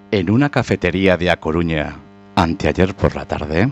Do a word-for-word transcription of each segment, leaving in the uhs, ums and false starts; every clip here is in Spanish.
en una cafetería de A Coruña anteayer por la tarde.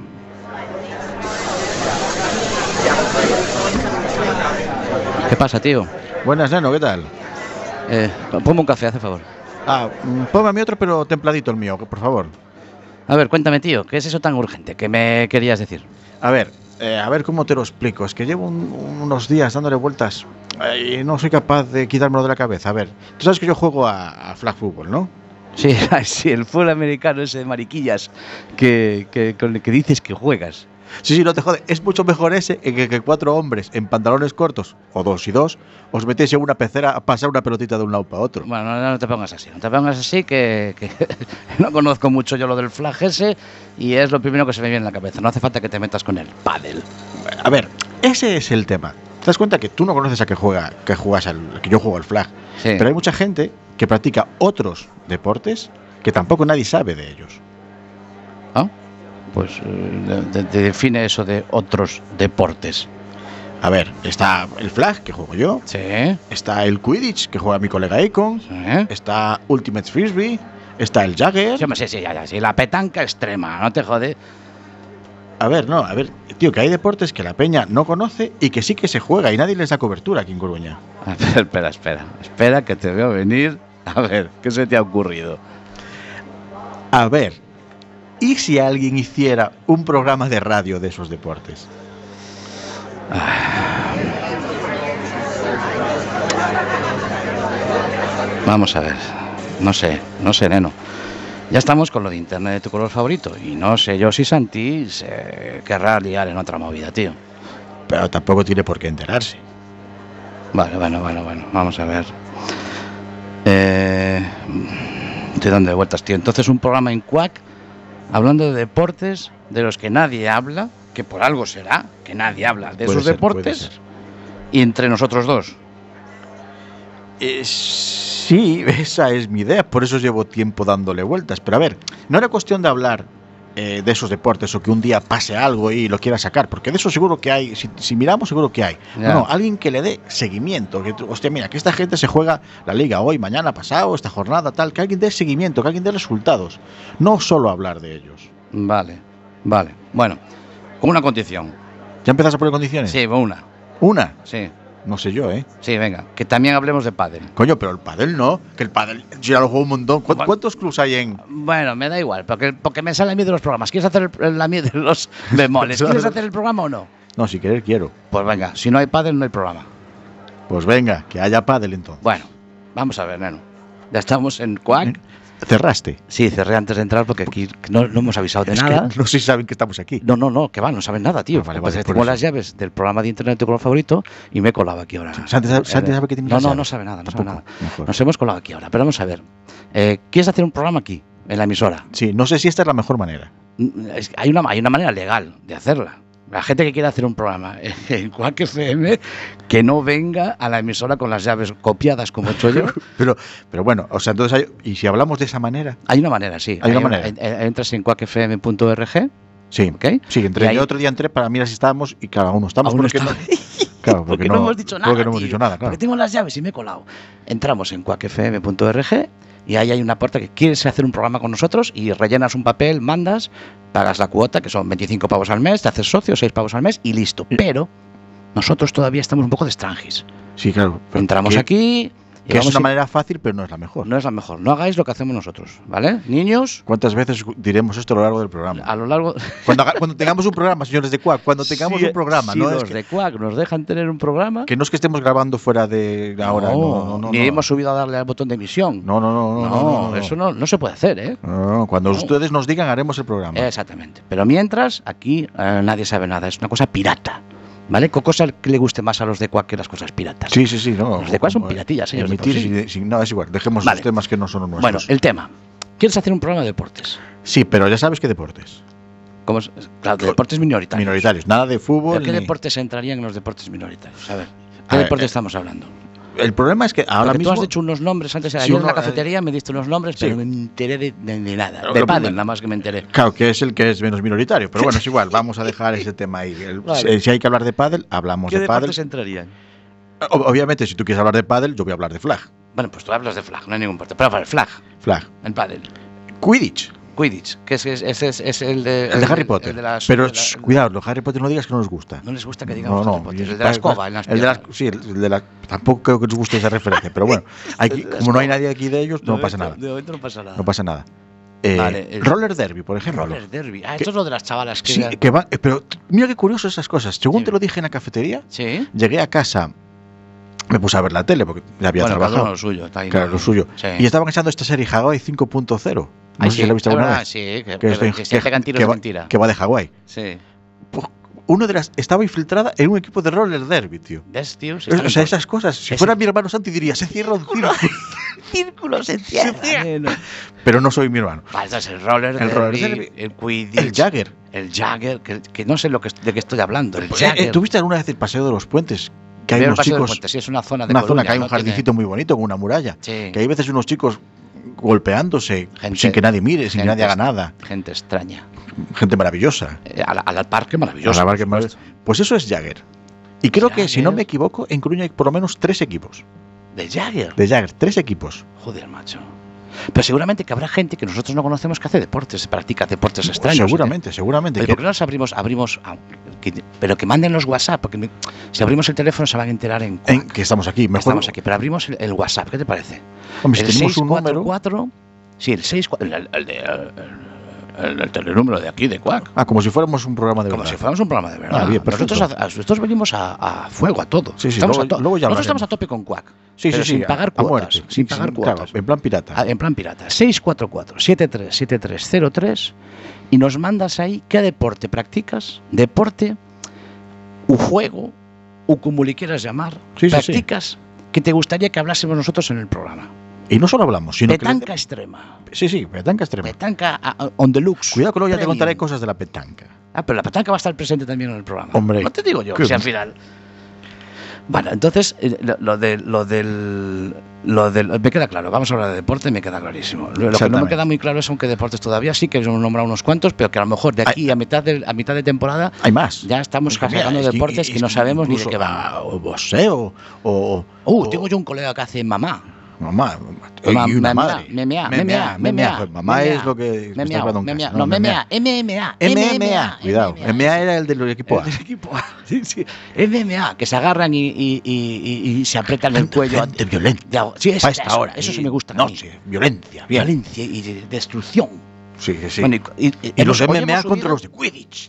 ¿Qué pasa, tío? Buenas, Neno, ¿qué tal? Eh, ponme un café, hace favor. Ah, ponme a mí otro, pero templadito el mío, por favor. A ver, cuéntame, tío, ¿qué es eso tan urgente que me querías decir? A ver, eh, a ver cómo te lo explico. Es que llevo un, unos días dándole vueltas eh, y no soy capaz de quitármelo de la cabeza. A ver, tú sabes que yo juego a, a flag football, ¿no? Sí, sí, el fútbol americano ese de mariquillas que, que, con el que dices que juegas. Sí, sí, no te jode. Es mucho mejor ese que, que cuatro hombres en pantalones cortos, o dos y dos, os metéis en una pecera a pasar una pelotita de un lado para otro. Bueno, no, no te pongas así, no te pongas así, que, que no conozco mucho yo lo del flag ese y es lo primero que se me viene en la cabeza. No hace falta que te metas con el pádel. A ver, ese es el tema. ¿Te das cuenta que tú no conoces a que juega, que juegas al, que yo juego al flag? Sí. Pero hay mucha gente que practica otros deportes que tampoco nadie sabe de ellos. ¿Ah? Pues eh, de, de define eso de otros deportes. A ver, está el flag, que juego yo. Sí. Está el Quidditch, que juega mi colega Icon. Sí. Está Ultimate Frisbee. Está el Jagger. Sí, sí, sí, ya, ya, sí, la petanca extrema, no te jode. A ver, no, a ver, tío, que hay deportes que la peña no conoce y que sí que se juega y nadie les da cobertura aquí en Coruña. A ver, espera, espera, espera que te veo venir. A ver, ¿qué se te ha ocurrido? A ver, ¿y si alguien hiciera un programa de radio de esos deportes? Vamos a ver, no sé, no sé, neno. Ya estamos con lo de internet de tu color favorito y no sé yo si Santi se querrá liar en otra movida, tío. Pero tampoco tiene por qué enterarse. Vale, bueno, bueno, bueno, vamos a ver. Eh, estoy dando de vueltas, tío. Entonces un programa en Quack hablando de deportes de los que nadie habla, que por algo será, que nadie habla de Puede esos ser, deportes, y entre nosotros dos. Eh, sí, esa es mi idea, por eso llevo tiempo dándole vueltas. Pero a ver, no era cuestión de hablar eh, de esos deportes o que un día pase algo y lo quiera sacar, porque de eso seguro que hay, si, si miramos seguro que hay. Ya. No, no, alguien que le dé seguimiento, que, hostia, mira, que esta gente se juega la liga hoy, mañana, pasado, esta jornada, tal, que alguien dé seguimiento, que alguien dé resultados, no solo hablar de ellos. Vale, vale. Bueno, con una condición. ¿Ya empezás a poner condiciones? Sí, una. ¿Una? Sí, No sé yo, ¿eh? sí, venga. Que también hablemos de pádel. Coño, pero el pádel no, que el pádel yo ya lo juego un montón. ¿Cuántos, ¿Cuántos clubs hay en...? Bueno, me da igual, porque, porque me sale a mí de los programas. ¿Quieres hacer el, la mía de los bemoles? ¿Quieres hacer el programa o no? No, si querer quiero. Pues venga, si no hay pádel, no hay programa. Pues venga, que haya pádel entonces. Bueno, vamos a ver, neno. Ya estamos en Quack. ¿Cerraste? Sí, cerré antes de entrar porque aquí no, no hemos avisado de Es nada. que no sé si saben que estamos aquí. No, no, no, que va, no saben nada, tío. Ah, vale, Pues vale, por tengo eso. las llaves del programa de internet de tu color favorito y me he colado aquí ahora. Santi sabe- Santi sabe que tiene No, las no, llaves. no sabe nada, no sabe Tampoco. nada. Mejor. Nos hemos colado aquí ahora, pero vamos a ver. Eh, ¿Quieres hacer un programa aquí, en la emisora? Sí, no sé si esta es la mejor manera. Es que hay, una, hay una manera legal de hacerla. La gente que quiera hacer un programa en Quack F M, que no venga a la emisora con las llaves copiadas como he hecho yo. Pero, pero bueno, o sea, entonces, hay, ¿y si hablamos de esa manera? Hay una manera, sí. Hay una manera. en- en- entras en quack f m punto org. Sí, ¿Ok? sí, entré, Y ahí- yo otro día entré para mirar si estábamos y cada uno estamos. Aún porque está- no, claro, porque, Porque no, hemos dicho nada. Porque no hemos tío. dicho nada, claro. Porque tengo las llaves y me he colado. Entramos en quack f m punto org y ahí hay una puerta que quieres hacer un programa con nosotros y rellenas un papel, mandas, pagas la cuota, que son veinticinco pavos al mes, te haces socio, seis pavos al mes y listo. Pero nosotros todavía estamos un poco de estrangis. Sí, claro. pero Entramos que- aquí. y Que es vamos una a- manera fácil, pero no es la mejor. No es la mejor. No hagáis lo que hacemos nosotros, ¿vale? Niños, ¿Cuántas veces diremos esto a lo largo del programa? a lo largo. Cuando, haga- cuando tengamos un programa, señores de Quack, cuando tengamos Sí, un programa, si no los es que, de Quack nos dejan tener un programa. que no es que estemos grabando fuera de ahora, no, no, no. ni no. hemos subido a darle al botón de emisión. No, no, no, no, No, no, no, no. eso no, no se puede hacer, ¿eh? No, no, cuando No. ustedes nos digan, haremos el programa. Exactamente. Pero mientras, aquí eh, nadie sabe nada. Es una cosa pirata. ¿Vale? Con cosas que le guste más a los de Quack que las cosas piratas. Sí, sí, sí. No, Los de Quack son como, eh, piratillas, señores, de Emitir por sí. sin, sin- no, es igual. Dejemos Vale. los temas que no son nuestros. Bueno, el tema. ¿Quieres hacer un programa de deportes? Sí, pero ya sabes qué deportes. ¿Cómo es? Claro, de deportes minoritarios. Minoritarios. Nada de fútbol. ¿Pero qué ni- deportes entrarían en los deportes minoritarios? A ver, A ¿qué ver, deportes eh, estamos hablando? El problema es que ahora Porque mismo. tú has dicho unos nombres antes, Sí, ayer en uno, la eh, cafetería me diste unos nombres, sí. pero no me enteré de, de- de nada. Lo De que pádel, pasa- nada más que me enteré. Claro, que es el que es menos minoritario. Pero bueno, es igual. Vamos a dejar ese tema ahí. El- Vale. si, si hay que hablar de pádel, hablamos ¿Qué de pádel. deportes entrarían? O- Obviamente, si tú quieres hablar de pádel, yo voy a hablar de flag. Bueno, pues tú hablas de flag, no hay ningún importe. Pero para el flag, Flag. el pádel. Quidditch. Quidditch, que es, es, es, es, es el de, El de Harry Potter. el de las- Pero de la- shh, cuidado, los Harry Potter no digas que no les gusta. No les gusta que No, digamos no, Harry Potter. y El es- de la escoba en las el de las, piernas. sí, el de la, tampoco creo que os guste esa referencia, pero bueno, aquí, El de la como no hay escoba. nadie aquí de ellos, no De pasa momento- nada. De momento no pasa nada. No pasa nada. Eh, Vale, el- roller derby, por ejemplo. Roller derby. Ah, Que- esto es lo de las chavalas que... Sí, que va, eh, pero t- mira qué curioso esas cosas. Según Sí. te lo dije en la cafetería, Sí. llegué a casa, me puse a ver la tele porque ya había Bueno, cada uno trabajado. lo suyo. Está ahí, Claro, ¿no? lo suyo. Sí. Y estaban echando esta serie Hawaii cinco punto cero. No Ay, sé sí, si la he visto es alguna verdad, vez. sí, que, Que, que, estoy- que se pegan tiros que de va, mentira. que va de Hawái. Sí. Pues, uno de las estaba infiltrada en un equipo de roller derby, tío. ¿Ves, tío? Si O están sea, en- esas cosas. Si Ese- fuera mi hermano Santi diría, se cierra un círculo. círculo se cierra. neno. Pero no soy mi hermano. Vale, entonces el roller El derby, roller derby, el Quidditch, El Jagger. el Jagger, que, que no sé lo que, de qué estoy hablando. El Eh, Jagger. eh, ¿Tuviste alguna vez el paseo de los puentes? Que hay Veo el unos Paseo del chicos. Puente, sí, es una zona de Una zona Coruña, que hay un ¿no? Tiene- jardincito muy bonito con una muralla. Sí. Que hay veces unos chicos golpeándose Gente- sin que nadie mire, sin que gente- nadie haga nada. Gente extraña. Gente maravillosa. Eh, al, al parque maravilloso. A la por que más- supuesto. Pues eso es Jagger. Y creo que, si no Jagger. me equivoco, en Coruña hay por lo menos tres equipos De Jagger. de Jagger. Tres equipos. Joder, macho. Pero seguramente que habrá gente que nosotros no conocemos que hace deportes, practica deportes extraños. Seguramente, seguramente. Pero que- ¿por qué no nos abrimos, abrimos ah, que- pero que manden los WhatsApp? Porque me- si abrimos el teléfono se van a enterar en, en Quack. que estamos aquí. Mejor, Estamos aquí, pero abrimos el, el WhatsApp, ¿qué te parece? Hombre, si el tenemos un número. cuatro sí, el seis cuatro el, el, de- el, el, el telenúmero de aquí, de Quack. Ah, como si fuéramos un programa de Como verdad. si fuéramos un programa de verdad. Ah, bien, perfecto. nosotros, a- a- nosotros venimos a, a fuego, a todo. Sí, sí, Estamos luego- a to- luego ya nosotros estamos hablaremos. a tope con Quack. Sí, pero sí, sí. sin pagar a, a cuotas. muerte. Sin Sí, pagar claro, cuotas. en plan pirata. Ah, en plan pirata. seis cuatro cuatro, siete tres siete tres cero tres y nos mandas ahí qué deporte practicas, deporte, u juego, o como le quieras llamar, Sí, sí, practicas que te gustaría que hablásemos nosotros en el programa. Y no solo hablamos, sino Petanca que. extrema. le- Sí, sí, petanca extrema. Petanca ah, ah, on the looks. Cuidado que luego ya te Premium. contaré cosas de la petanca. Ah, pero la petanca va a estar presente también en el programa. Hombre, no te digo yo, ¿qué? si al final. Bueno, entonces eh, lo, lo de, lo del lo del me queda claro, vamos a hablar de deporte, me queda clarísimo. Lo, lo que no me Exactamente. queda muy claro es aunque deportes todavía sí que hemos nombrado unos cuantos, pero que a lo mejor de aquí a mitad de a mitad de temporada Hay más. ya estamos Porque mira, sacando es que- deportes es que no sabemos ni de incluso, qué van. ah, O boxeo, o. Uh, o- tengo yo un colega que hace mamá. Mamá. Ma- Y una memea, madre. memea, Memea, memea, memea. memea, Pues mamá memea, es lo que. está Memea, hablando en memea, casa. no, memea, M M A, M M A. Cuidado. M M A era el del equipo A. El del equipo A. Sí, sí. M M A, que se agarran y, y, y, y- y se apretan el cuello. Gente violenta. Ya, sí, es, Pa' esta eso, hora. eso sí y me gusta. a mí. Noche, violencia. Bien. Violencia y de- destrucción. Sí, sí, sí. Bueno, y, y- y y los hemos- hoy M M A hemos contra subido los de Quidditch.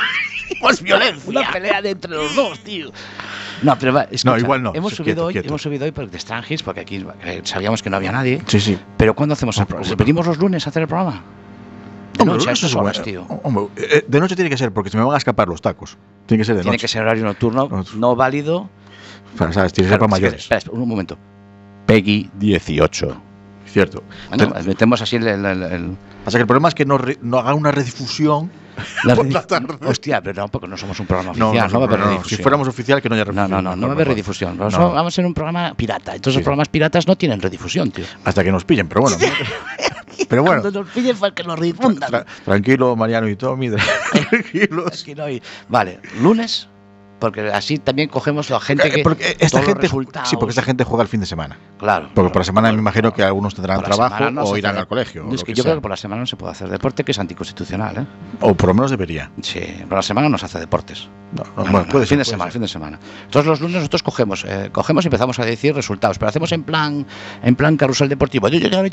Pues violencia. Una pelea de entre los dos, tío. No, pero va, escucha, No, igual no. Hemos Sí, subido quieto, hoy, quieto. hemos subido hoy por de Strangis, porque aquí eh, sabíamos que no había nadie. Sí, sí. Pero ¿cuándo hacemos el Oh, programa? bueno. ¿Venimos los lunes a hacer el programa? De Hombre, noche a eso estas es horas, bueno. tío. Hombre, eh, de noche tiene que ser, porque se me van a escapar los tacos. Tiene que ser de Tiene noche. que ser horario nocturno, No. no válido. Para, ¿sabes? Tiene que ser Claro, para es que- mayores. espera, espera, un momento. Peggy dieciocho. Cierto. Bueno, Ten- metemos así el... el- el- el- Pasa que el problema es que no, re- no haga una redifusión. la Por redi- la tarde. Hostia, pero no, porque no somos un programa No, oficial. No, va a haber no, no, redifusión. Si fuéramos oficial, que no haya No, redifusión. no, no, no va a haber redifusión. Vamos, No. vamos a ser un programa pirata. Entonces Sí. los programas piratas no tienen redifusión, tío. Hasta que nos pillen, pero bueno. Pero bueno. Cuando nos pillen para que nos redifundan. Tra- tranquilo, Mariano y Tommy. Tranquilos. Aquí no hay- Vale, lunes, porque así también cogemos la gente que... Eh, porque esta todos los gente, resultados. sí, porque esta gente juega el fin de semana. Claro. Porque por la semana me imagino que algunos tendrán Por la trabajo semana no se o hace irán de- al colegio. o Es lo que que yo sea. creo que por la semana no se puede hacer deporte, que es anticonstitucional, ¿eh? O por lo menos debería. Sí, por la semana no se hace deportes. No, no, No, bueno, no, no, puede fin ser, de puede semana, ser. fin de semana. Todos los lunes nosotros cogemos, eh, cogemos y empezamos a decir resultados, pero hacemos en plan, en plan carrusel deportivo.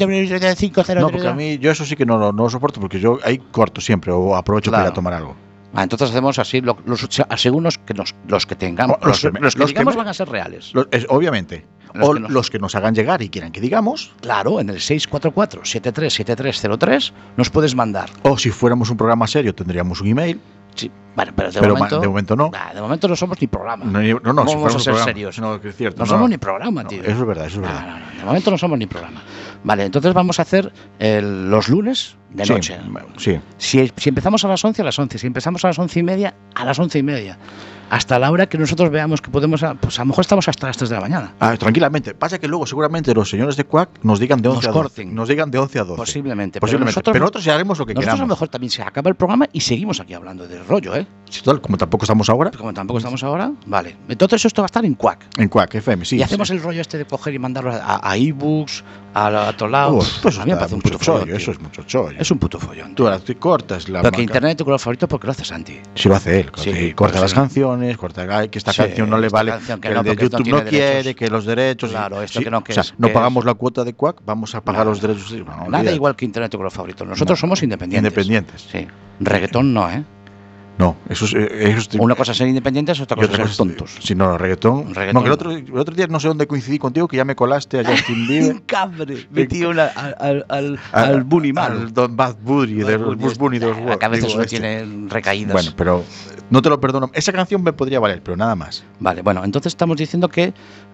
cinco cero. No, porque a mí yo eso sí que no, lo- no lo soporto porque yo ahí corto siempre o aprovecho Claro. para ir a tomar algo. Ah, entonces hacemos así lo- los, según los que nos, los que tengamos, Oh, los, los que me- los que los que digamos me- van a ser reales. Los- es- obviamente. Los o que nos- los que nos hagan llegar y quieran que digamos. Claro, en el seis cuatro cuatro, siete tres siete tres cero tres nos puedes mandar. O si fuéramos un programa serio tendríamos un email. Sí, vale, pero de Pero ma- momento, de momento no. Nah, de momento no somos ni programa. No, no, no, ¿Cómo si vamos fuéramos a ser un programa. serios? No, que es cierto. No somos ni programa, No, tío. eso es verdad, eso es No, verdad. no, no, de momento no somos ni programa. Vale, entonces vamos a hacer el- los lunes de Sí, noche. sí. Si, si empezamos a las once, a las once. Si empezamos a las once y media, a las once y media. Hasta la hora que nosotros veamos que podemos... a- Pues a lo mejor estamos hasta las tres de la mañana. Ah, tranquilamente. Pasa que luego seguramente los señores de Quack nos digan de Nos once a doce. corten. Nos digan de once a doce. Posiblemente. Posiblemente. Pero Pero nosotros, nosotros, ya haremos lo que nosotros a lo queramos. mejor también se acaba el programa y seguimos aquí hablando del rollo, ¿eh? Vale. Si total, como tampoco estamos ahora. Como tampoco estamos ahora, vale. Entonces esto va a estar en Quack. En Quack F M, sí. Y hacemos sí. el rollo este de coger y mandarlo a, a ebooks, a, a todos lados. Uf, pues a mí me parece un puto chollo, follón. eso es mucho chollo. Es un puto follón. Tú ahora te cortas la Porque marca. internet es tu color favorito porque lo hace Santi. Si lo hace él. Sí, Sí, corta pues las sí. canciones, corta ay, que esta Sí, canción no le esta vale, canción que que no, el de porque esto YouTube tiene no quiere, derechos. que los derechos. Claro, esto sí, que no, que o sea, es- no que pagamos es- la cuota de Quack, vamos a pagar Nada. los derechos. No, Nada olvídate. igual que internet tu color favorito. Nosotros No. somos independientes. Independientes. Sí. Reggaetón no, ¿eh? No, eso es. eh, Eso es Una cosa es ser independientes, otra y cosa otra es cosa ser es- tontos. Sí, no, reggaetón. Reggaetón. No, que el otro, el otro día no sé dónde coincidí contigo, que ya me colaste a Justin Bieber. Cabre, metí una al, al, al, al- al Bunny malo. Al Don Bad Bunny, de los Bus Bunny de los A veces digo, no este. tiene recaídas. Bueno, pero no te lo perdono. Esa canción me podría valer, pero nada más. Vale, bueno, entonces estamos diciendo que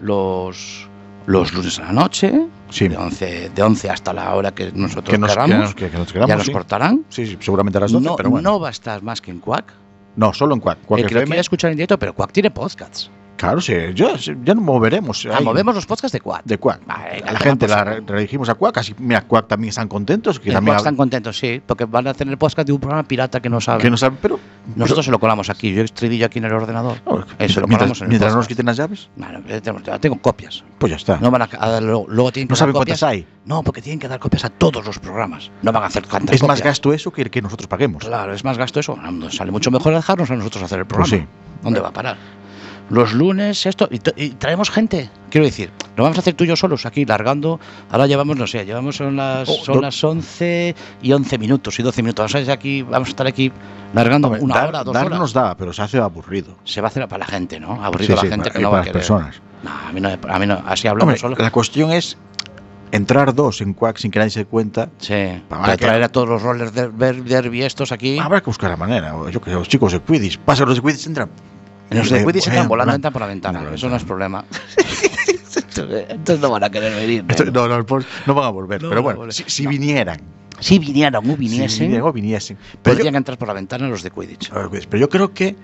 los, los lunes a la noche, Sí. de, once, de once hasta la hora que nosotros Que nos, que queramos, nos, que, que nos queramos, ya nos sí. cortarán. Sí, sí, seguramente a las doce, No, pero bueno. no va a estar más que en Quack. No, solo en Quack. Quack El que lo F M. quiera escuchar en directo, pero Quack tiene podcasts. Claro, sí, yo, ya nos moveremos. Ah, ahí, movemos los podcasts de Quack. de Quack. Vale, A la toma gente por la saco. re- redirigimos a Quack, así, mira, Quack también están contentos. Que En también Quack hab- están contentos, sí, porque van a hacer el podcast de un programa pirata que no saben. que no saben, pero. Nosotros se lo colamos aquí, yo estridillo aquí en el ordenador. pero- Eso lo mientras colamos en el mientras no nos podcast. quiten las llaves, Bueno, ya tengo, ya tengo copias. pues ya está. No van a, a- luego, luego tienen que No dar saben copias. cuántas hay. No, porque tienen que dar copias a todos los programas. No van a hacer tantas Es más copias. gasto eso que que nosotros paguemos. Claro, es más gasto eso. Nos sale mucho mejor dejarnos a nosotros hacer el programa. Pues sí. ¿Dónde va a parar? Los lunes, esto. Y, t- y traemos gente. Quiero decir, lo vamos a hacer tú y yo solos aquí, largando. Ahora llevamos, no sé, llevamos son las, Oh, son do- las once y once minutos y doce minutos. Vamos a, aquí, vamos a estar aquí largando Hombre, una dar, hora, dos dar horas. nos da, pero se hace aburrido. Se va a hacer para la gente, ¿no? Sí, Aburrido sí, la gente para, que y no va para a las querer. personas. No, a mí no, a mí no. Así hablamos Hombre, solo. la cuestión es entrar dos en Quack sin que nadie se dé cuenta. Sí, Para para que- traer a todos los rollers de der- derby estos aquí. Habrá que buscar la manera. o Yo que sé, los chicos de Quidditch, pasan los de Quidditch, entran. Los de Quidditch entran volando, volan. entran por la ventana. Entran por la Eso no es ventana. problema. Entonces no van a querer venir. Esto- ¿no? No, no, por- no van a volver. No pero van a bueno, volver. si, si No. vinieran, Si vinieran o si viniesen, vinieran o viniesen. Pero yo, podrían entrar por la ventana los de Quidditch. pero yo creo que.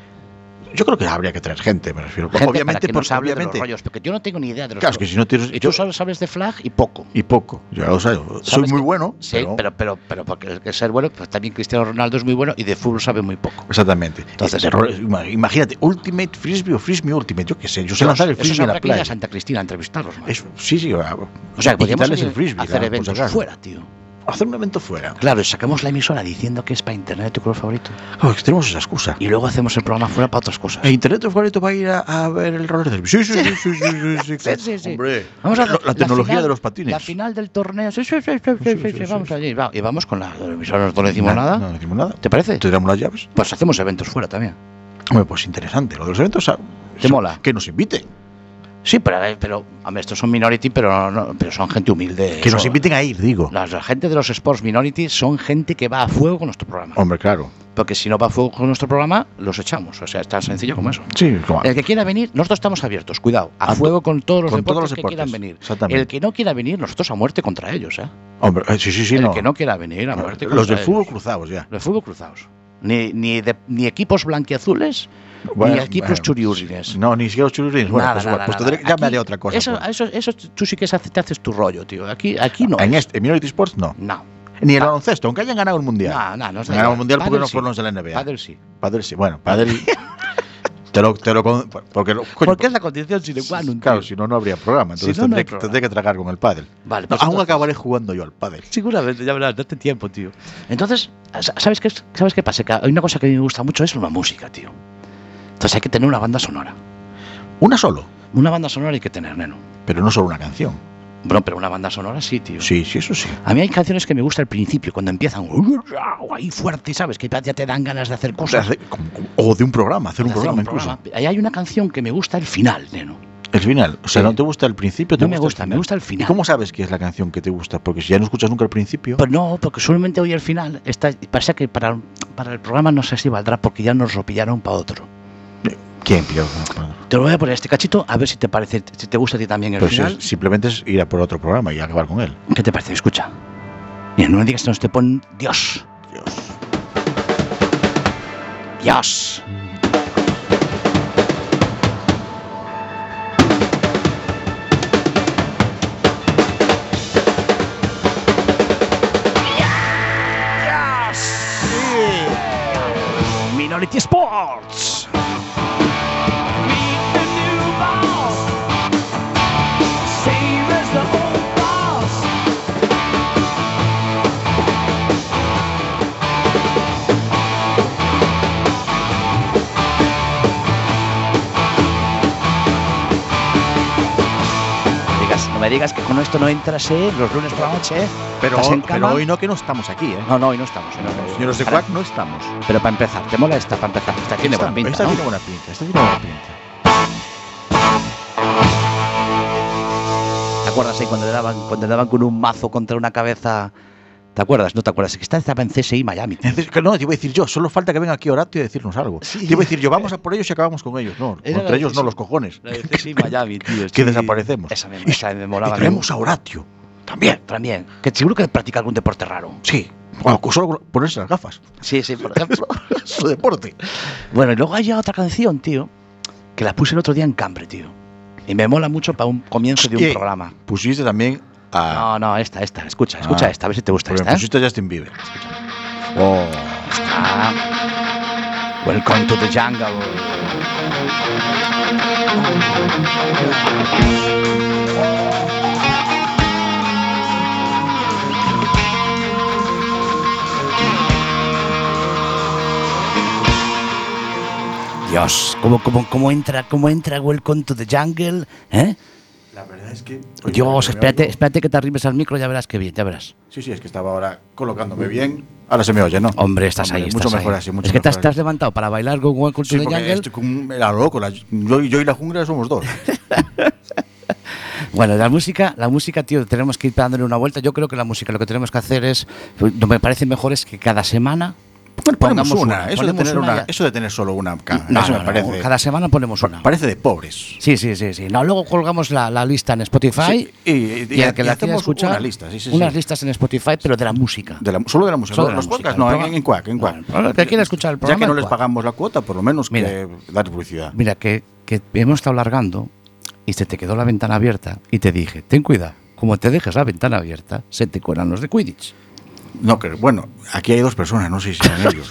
Yo creo que habría que traer gente, me refiero. Gente obviamente, para que nos porque hable de obviamente. los rollos, porque yo no tengo ni idea de los Claro, es que rollos. si no tienes. Y yo- tú solo sabes de flag y poco. y poco. Yo, o sea, yo soy ¿Sabes muy que- bueno. Sí, pero, pero, pero porque el que ser bueno, pues también Cristiano Ronaldo es muy bueno y de fútbol sabe muy poco. Exactamente. Entonces, Eh, errores, ima- imagínate, Ultimate Frisbee o Frisbee Ultimate, yo qué sé, yo sé lanzar el Eso frisbee en habrá la que ir a playa. Santa Cristina a entrevistarlos, man. Eso, sí, sí. O sea, que y podríamos quitarles ir el frisbee. a hacer claro, por si eventos acaso. fuera, tío. Hacer un evento fuera. Claro, y sacamos la emisora diciendo que es para internet tu color favorito. Claro, es que tenemos esa excusa. Y luego hacemos el programa fuera para otras cosas. ¿E Internet tu favorito va a ir a, a ver el roller derby? Sí, sí, sí, sí, sí, sí, sí, Sí, sí, sí. Hombre, Vamos a la, hacer la tecnología final- de los patines. La final del torneo. Sí, sí, sí, sí, sí, Sí, sí, sí, sí, sí, vamos sí. allí. Va, y vamos con la emisora, nosotros no decimos nada. No, no decimos nada. ¿Te parece? Te damos las llaves. Pues hacemos eventos fuera también. Hombre, pues interesante. Lo de los eventos. ah, ¿Te son- mola? Que nos inviten. Sí, pero, pero hombre, estos son minority, pero, no, pero son gente humilde. Que nos Son- inviten a ir, digo. La, la gente de los sports minority son gente que va a fuego con nuestro programa. Hombre, claro. Porque si no va a fuego con nuestro programa, los echamos. O sea, es tan sencillo como eso. Sí, como. El que quiera venir, nosotros estamos abiertos, cuidado, a, A to- fuego con todos los con deportes todos los que deportes, quieran venir. exactamente. El que no quiera venir, nosotros a muerte contra ellos, ¿eh? Hombre, eh, sí, sí, sí. el no. que no quiera venir, a muerte contra Los de ellos. fútbol cruzados ya. Los de fútbol cruzados. Ni, ni, de- ni equipos blanquiazules, ni equipos bueno, churiurines. No, ni siquiera los churiurines. Bueno, Nada, pues, nada, bueno, pues nada. tendré- ya Aquí- me haré otra cosa. Eso, pues. eso, eso tú sí que se hace- te haces tu rollo, tío. Aquí, aquí no. En es. este, en Minority Sports, no. No. Ni el Pa- baloncesto, aunque hayan ganado el mundial. No, no, no. Han ganado el mundial porque no fueron los de la N B A. Padel sí. Padel sí. Bueno, Padel. te lo. Te lo con- porque lo- coño, Porque es la condición sine qua non. Claro, tío. si no, no habría programa. Entonces Si no, no tendré, hay que- programa. tendré que tragar con el pádel. Vale, No, pues aún entonces- acabaré jugando yo al pádel. Seguramente, ya verás, date tiempo, tío. Entonces, ¿sabes qué, es- ¿sabes qué pasa? Que hay una cosa que a mí me gusta mucho, es la música, tío. Entonces hay que tener una banda sonora. Una solo, Una banda sonora hay que tener, neno. pero no solo una canción. Bueno, pero una banda sonora sí, tío. Sí, sí, eso sí. A mí hay canciones que me gusta al principio, cuando empiezan ahí fuerte, ¿sabes? Que ya te dan ganas de hacer O, cosas. sea, hace- como- como- o de un programa, hacer un de hacer programa un incluso. programa. Ahí hay una canción que me gusta al final, neno. El final. O sea, Sí. ¿no te gusta el principio? Te No me el gusta, final? me gusta el ¿Y final. cómo sabes que es la canción que te gusta? Porque si ya no escuchas nunca el principio. Pues no, porque solamente hoy al final, está, parece que para, para el programa no sé si valdrá porque ya nos lo pillaron para otro. ¿Quién pilló? Te lo voy a poner este cachito a ver si te parece, si te gusta a ti también el Pues final. es- simplemente es ir a por otro programa y acabar con él. ¿Qué te parece? Escucha. Mira, no me digas que nos te ponen Dios. Dios. Dios. Minority Minority Sports. No me digas que con esto no entras ¿eh? los lunes por la noche. ¿eh? Pero, ¿Estás en cama? pero hoy no, que no estamos aquí, ¿eh? No, no, hoy no estamos. No, no, Señores de Ahora, Quack, no estamos. Pero para empezar, ¿te mola esta para empezar? Esta tiene Esta- buena pinta, Esta ¿no? tiene buena pinta, esta tiene buena pinta. ¿Te acuerdas ahí cuando le daban, cuando le daban con un mazo contra una cabeza? ¿Te acuerdas? ¿No te acuerdas? Es que esta estaba en C S I Miami. tío. Es que no, te iba a decir yo, solo falta que venga aquí Horatio a decirnos algo. Sí. Te iba a decir yo, vamos a por ellos y acabamos con ellos. No, Era contra la ellos de- no, los cojones. La de C S I Miami, tío. Que desaparecemos. Esa me, esa me molaba. Y traemos a Horatio. También, también. Que seguro que practica algún deporte raro. Sí. Bueno, con solo ponerse las gafas. Sí, sí, por ejemplo. Su deporte. Bueno, y luego hay otra canción, tío, que la puse el otro día en Cambre, tío. Y me mola mucho para un comienzo de un Eh, programa. Pusiste también a. No, no, esta, esta. Escucha, escucha Ah, esta, a ver si te gusta porque esta. ¿eh? pusiste a Justin Bieber. Oh, está. Welcome to the jungle. Dios, ¿cómo, cómo, cómo entra, cómo entra Welcome to the jungle? ¿Eh? La verdad es que. Dios, espérate, espérate que te arrimes al micro, ya verás que bien, ya verás. Sí, sí, es que estaba ahora colocándome bien. Ahora se me oye, ¿no? Hombre, estás Hombre, ahí, mucho estás mejor ahí. así, mucho es que te has, mejor te has así. levantado para bailar con Welcome Sí, to the porque jungle. estoy con- era loco. la- yo, yo y la jungla somos dos. Bueno, la música, la música, tío, tenemos que ir dándole una vuelta. Yo creo que la música lo que tenemos que hacer es, lo que me parece mejor es que cada semana Bueno, ponemos pongamos una. Eso, de ponemos tener una una ya. eso de tener solo una. ca- No, eso no, me no, parece. cada semana ponemos una. Parece de pobres. Sí, sí, sí, sí. No, luego colgamos la, la lista en Spotify Sí, y, y- y, y- el que y la quiera hacemos escuchar, una lista, sí, sí, unas sí. listas en Spotify, pero de la música. De la- solo de la música. Solo de los la podcasts música, no, el en, programa- en Quack, en Quack. Bueno, el que quiera escuchar el Ya programa, que no en les Quack. pagamos la cuota, por lo menos Mira. que dar publicidad. Mira, que, que hemos estado largando y se te quedó la ventana abierta y te dije, ten cuidado, como te dejes la ventana abierta, se te cuelan los de Quidditch. No, que bueno, aquí hay dos personas, no sé si serán ellos.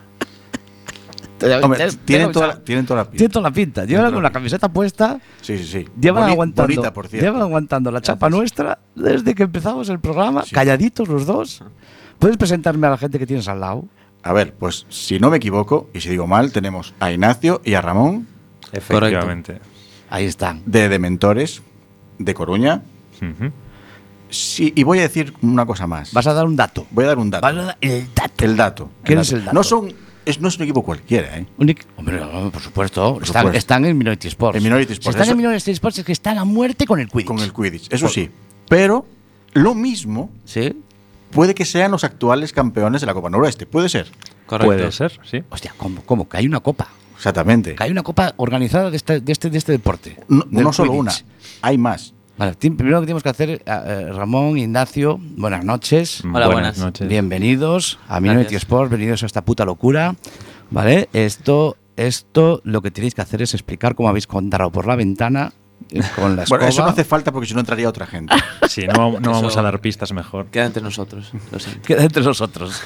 Hombre, tienen toda, la- tienen toda la pinta. Tiene toda la pinta. Llevan con la camiseta puesta, Sí, sí, sí. llevan Boni- aguantando, Bonita, por cierto. llevan aguantando la chapa Gracias. nuestra desde que empezamos el programa, Sí. calladitos los dos. ¿Puedes presentarme a la gente que tienes al lado? A ver, pues si no me equivoco, y si digo mal, tenemos a Ignacio y a Ramón Efectivamente. Ahí están. de Dementores, de Coruña. Ujú. Sí, y voy a decir una cosa más. Vas a dar un dato. Voy a dar un dato. Vas a dar el dato. El dato. ¿Quién es el dato? No, son, es, no es un equipo cualquiera, ¿eh? Un equ- Hombre, no, por supuesto. Por están, supuesto. están en Minority Sports. En Minority Si Sports, están eso- en Minority Sports es que están a muerte con el Quidditch. Con el Quidditch, eso sí. Pero lo mismo ¿Sí? puede que sean los actuales campeones de la Copa Noroeste. Puede ser. Correcto. Puede ser, sí. Hostia, ¿cómo? ¿Cómo? Que hay una copa. Exactamente. Que hay una copa organizada de este, de este, de este deporte. No, del no solo Quidditch. una, hay más. Vale, ti- primero que tenemos que hacer, eh, eh, Ramón, Ignacio, buenas noches. Mm, Hola, buenas, buenas. noches. Bienvenidos a Minority Gracias. Sports, bienvenidos a esta puta locura. ¿Vale? Esto, esto lo que tenéis que hacer es explicar cómo habéis entrado por la ventana eh, con la escoba. Bueno, eso no hace falta porque si no entraría otra gente. Sí, no, no vamos Eso- a dar pistas mejor. Queda entre nosotros, lo siento. Queda entre nosotros.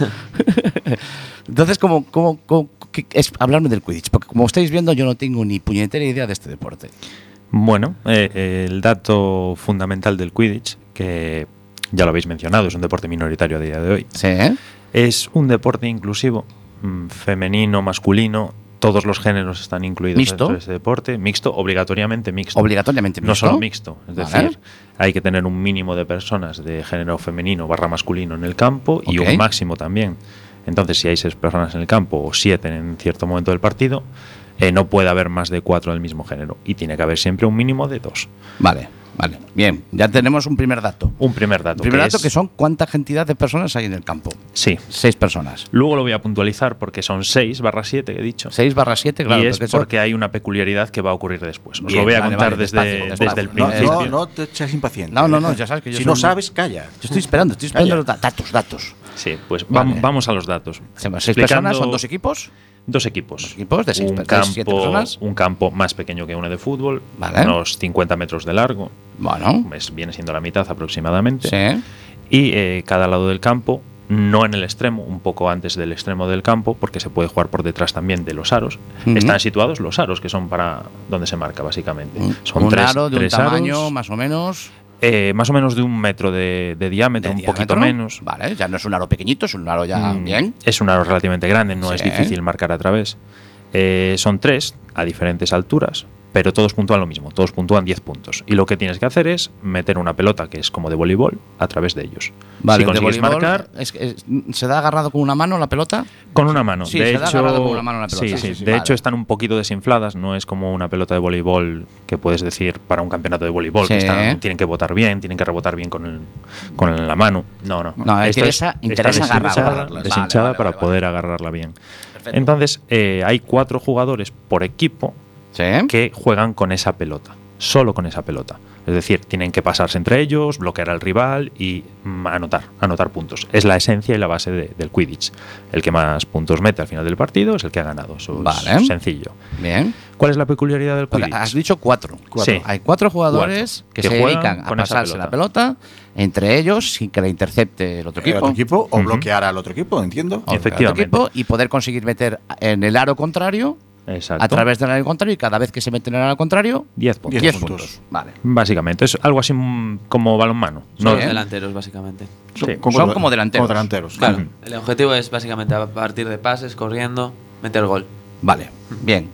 Entonces, ¿cómo, cómo, cómo- qué- es hablarme del Quidditch? Porque como estáis viendo, yo no tengo ni puñetera idea de este deporte. Bueno, eh, el dato fundamental del Quidditch, que ya lo habéis mencionado, es un deporte minoritario a día de hoy. ¿Sí? ¿Eh? Es un deporte inclusivo, mm, femenino, masculino, todos los géneros están incluidos ¿Mixto? dentro de este deporte. Mixto, obligatoriamente mixto. Obligatoriamente No mixto. solo mixto, es Vale. decir, hay que tener un mínimo de personas de género femenino barra masculino en el campo y Ok. un máximo también. Entonces, si hay seis personas en el campo o siete en cierto momento del partido, eh, no puede haber más de cuatro del mismo género y tiene que haber siempre un mínimo de dos. Vale, vale. Bien, ya tenemos un primer dato. Un primer dato. El primer que dato es- que son cuánta cantidad de personas hay en el campo. Sí. Seis personas. Luego lo voy a puntualizar porque son seis barra siete que he dicho. Seis barra siete, claro. y es porque eso- porque hay una peculiaridad que va a ocurrir después. Os Bien, lo voy a vale, contar vale, desde, despacio, despacio. desde el No, principio. no, no te echas impaciente. No, no, no, ya sabes que yo Si soy no muy- sabes, calla. Yo estoy esperando, estoy esperando Calla. los da- datos, datos. Sí, pues Vale. vam- vamos a los datos. Seis Explicando- personas, son dos equipos. Dos equipos. Dos equipos de seis un pe- de campo, siete personas. Un campo más pequeño que uno de fútbol, Vale. unos cincuenta metros de largo, Bueno, es- viene siendo la mitad aproximadamente. sí. Y eh, cada lado del campo no en el extremo, un poco antes del extremo del campo, porque se puede jugar por detrás también de los aros. Ujú. Están situados los aros, que son para donde se marca, básicamente. Son un tres, aro de un tres tamaño aros, más o menos. eh, más o menos de un metro de, de diámetro, de un diámetro. poquito menos. Vale, ya no es un aro pequeñito, es un aro ya Mm, bien. Es un aro relativamente grande, no Sí. es difícil marcar a través. Eh, son tres a diferentes alturas, pero todos puntúan lo mismo, todos puntúan diez puntos. Y lo que tienes que hacer es meter una pelota que es como de voleibol a través de ellos. Vale, si el de consigues voleibol, marcar es- es- ¿se da agarrado con una mano la pelota? con una mano. Sí, de se da hecho, agarrado con una mano la pelota. sí, Sí, sí. sí, de vale. hecho están un poquito desinfladas, no es como una pelota de voleibol que puedes decir para un campeonato de voleibol, que Sí. están- tienen que botar bien, tienen que rebotar bien con, el, con la mano. No, no. No, Esto interesa- es- interesa está agarrarla. deshinchada, Vale, deshinchada vale, para vale, poder agarrarla bien. Perfecto. Entonces, eh, hay cuatro jugadores por equipo Sí. que juegan con esa pelota, solo con esa pelota. Es decir, tienen que pasarse entre ellos, bloquear al rival y mm, anotar, anotar puntos. Es la esencia y la base de- del Quidditch. El que más puntos mete al final del partido es el que ha ganado. Eso Vale. es sencillo. Bien. ¿Cuál es la peculiaridad del Porque Quidditch? has dicho cuatro. Sí. Hay cuatro jugadores Cuatro. que, Que se juegan dedican a con esa pasarse la pelota entre ellos sin que la intercepte el otro El equipo. otro equipo o Ujú. bloquear al otro equipo, entiendo. O el otro Efectivamente. equipo, y poder conseguir meter en el aro contrario Exacto. a través del aro contrario, y cada vez que se mete en el aro contrario, diez puntos. Diez diez puntos. puntos. Vale. Básicamente, es algo así mm, como balonmano. Sí, No, ¿eh? Delanteros, básicamente. Sí. Son como delanteros. Como delanteros. Claro, Ujú. el objetivo es básicamente a partir de pases, corriendo, meter gol. Vale. Bien.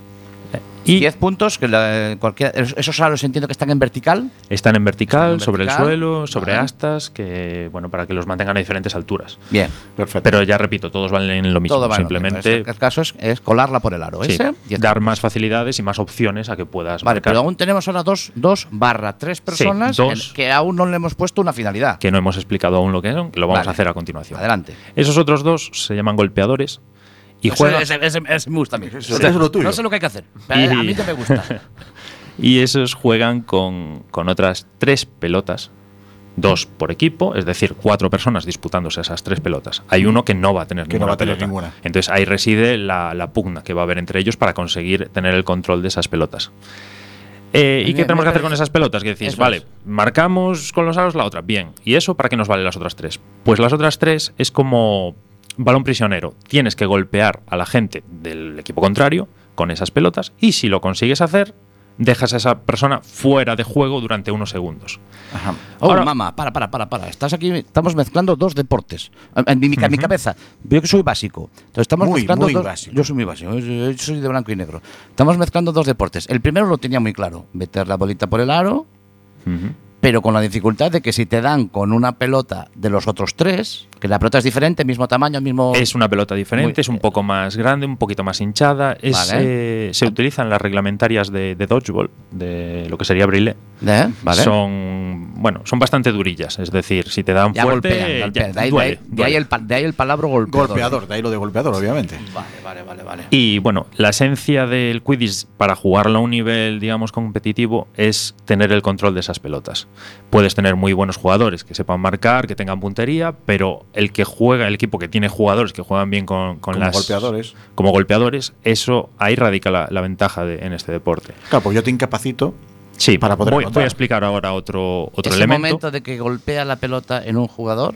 Y diez puntos, que la- cualquiera, esos aros entiendo que están en vertical. están en vertical, Están en sobre vertical, el suelo, sobre vale. astas, que bueno, para que los mantengan a diferentes alturas. Bien. Perfecto. Pero ya repito, todos valen lo mismo. Todo va en lo simplemente mismo. El caso es, es colarla por el aro. sí, Ese, diez dar puntos. más facilidades y más opciones a que puedas Vale, marcar. pero aún tenemos ahora dos, dos barra tres personas dos. en- que aún no le hemos puesto una finalidad. Que no hemos explicado aún lo que son, que lo vamos Vale. a hacer a continuación. Adelante. Esos otros dos se llaman golpeadores y Ese- juegan. ese, ese- ese me gusta a mí. Eso es lo tuyo. No sé lo que hay que hacer. Pero Y- a mí que me gusta. Y esos juegan con, con otras tres pelotas, dos por equipo, es decir, cuatro personas disputándose esas tres pelotas. Hay uno que no va a tener Que no ninguna va a tener pelota. ninguna. Entonces ahí reside la, la pugna que va a haber entre ellos para conseguir tener el control de esas pelotas. Eh, ¿Y Me- qué tenemos me que hacer parece- con esas pelotas? Que decís, Eso vale, es. marcamos con los aros la otra, bien. ¿Y eso para qué nos valen las otras tres? Pues las otras tres es como balón prisionero. Tienes que golpear a la gente del equipo contrario con esas pelotas y si lo consigues hacer, dejas a esa persona fuera de juego durante unos segundos. Ajá. Oh, Ahora- mamá, para, para, para, para. Estás aquí, estamos mezclando dos deportes. En mi, en mi Ujú. cabeza, yo que soy básico. Entonces estamos Muy, mezclando muy dos. básico. Yo soy muy básico, yo yo soy de blanco y negro. Estamos mezclando dos deportes. El primero lo tenía muy claro, meter la bolita por el aro, Ujú. pero con la dificultad de que si te dan con una pelota de los otros tres, que la pelota es diferente, mismo tamaño, mismo. Es una pelota diferente, Muy- es un poco más grande, un poquito más hinchada. Es, Vale. eh, se utilizan las reglamentarias de, de dodgeball, de lo que sería brilé. ¿Eh? ¿Vale? Son, bueno, son bastante durillas. Es decir, si te dan ya fuerte, golpean, ya golpean. De ahí, duele, de ahí- de duele. ahí el, pa- de ahí el palabra golpeador. Golpeador, de ahí lo de golpeador, obviamente. Vale, vale, vale, vale. Y bueno, la esencia del Quidditch para jugarlo a un nivel, digamos, competitivo es tener el control de esas pelotas. Puedes tener muy buenos jugadores que sepan marcar, que tengan puntería, pero el que juega, el equipo que tiene jugadores que juegan bien con, con Como las golpeadores. como golpeadores, eso ahí radica la, la ventaja de- en este deporte. Claro, pues yo te incapacito. Sí, Para poder voy, anotar. voy a explicar ahora otro, otro Ese elemento. momento de que golpea la pelota en un jugador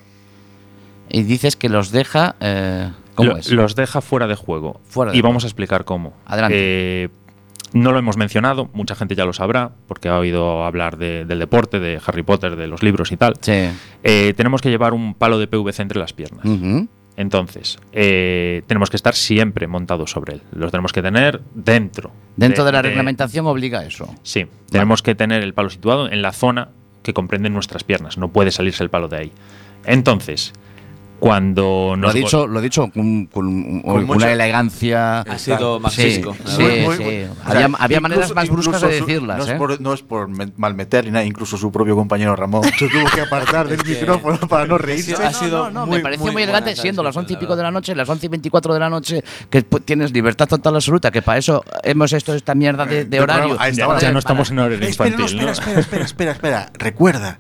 y dices que los deja. Eh, ¿Cómo Lo- es? Los deja fuera de juego. Fuera de y juego. vamos a explicar cómo. Adelante. Eh, no lo hemos mencionado, mucha gente ya lo sabrá, porque ha oído hablar de- del deporte, de Harry Potter, de los libros y tal. Sí. Eh, tenemos que llevar un palo de P V C entre las piernas. Ujú. Entonces, eh, tenemos que estar siempre montados sobre él. Los tenemos que tener dentro. Dentro de, la reglamentación obliga eso. Sí, tenemos que tener el palo situado en la zona que comprende nuestras piernas. No puede salirse el palo de ahí. Entonces, cuando Lo nos he go- dicho, lo he dicho con, con- con mucho- una elegancia. Ha sido Sí, marxisco. sí, la Muy, verdad. muy, sí. muy- o sea, Había, había incluso- maneras más bruscas de incluso su- decirlas. No es, ¿eh? por, no es por me- malmeter ni nada, incluso su propio compañero Ramón se tuvo que apartar del Es que- micrófono para no reírse. Ha sido no, no, muy, me pareció muy, muy elegante, buena siendo esa las once y descripción, pico de la la noche, las once y veinticuatro de la noche, que pu- tienes libertad total absoluta, que para eso hemos hecho esta mierda de, de De horario. programa, ahí está, ya, ahora ya Joder, no estamos para- en horario Espera, no, infantil, espera, ¿no? espera, espera, espera, espera. Recuerda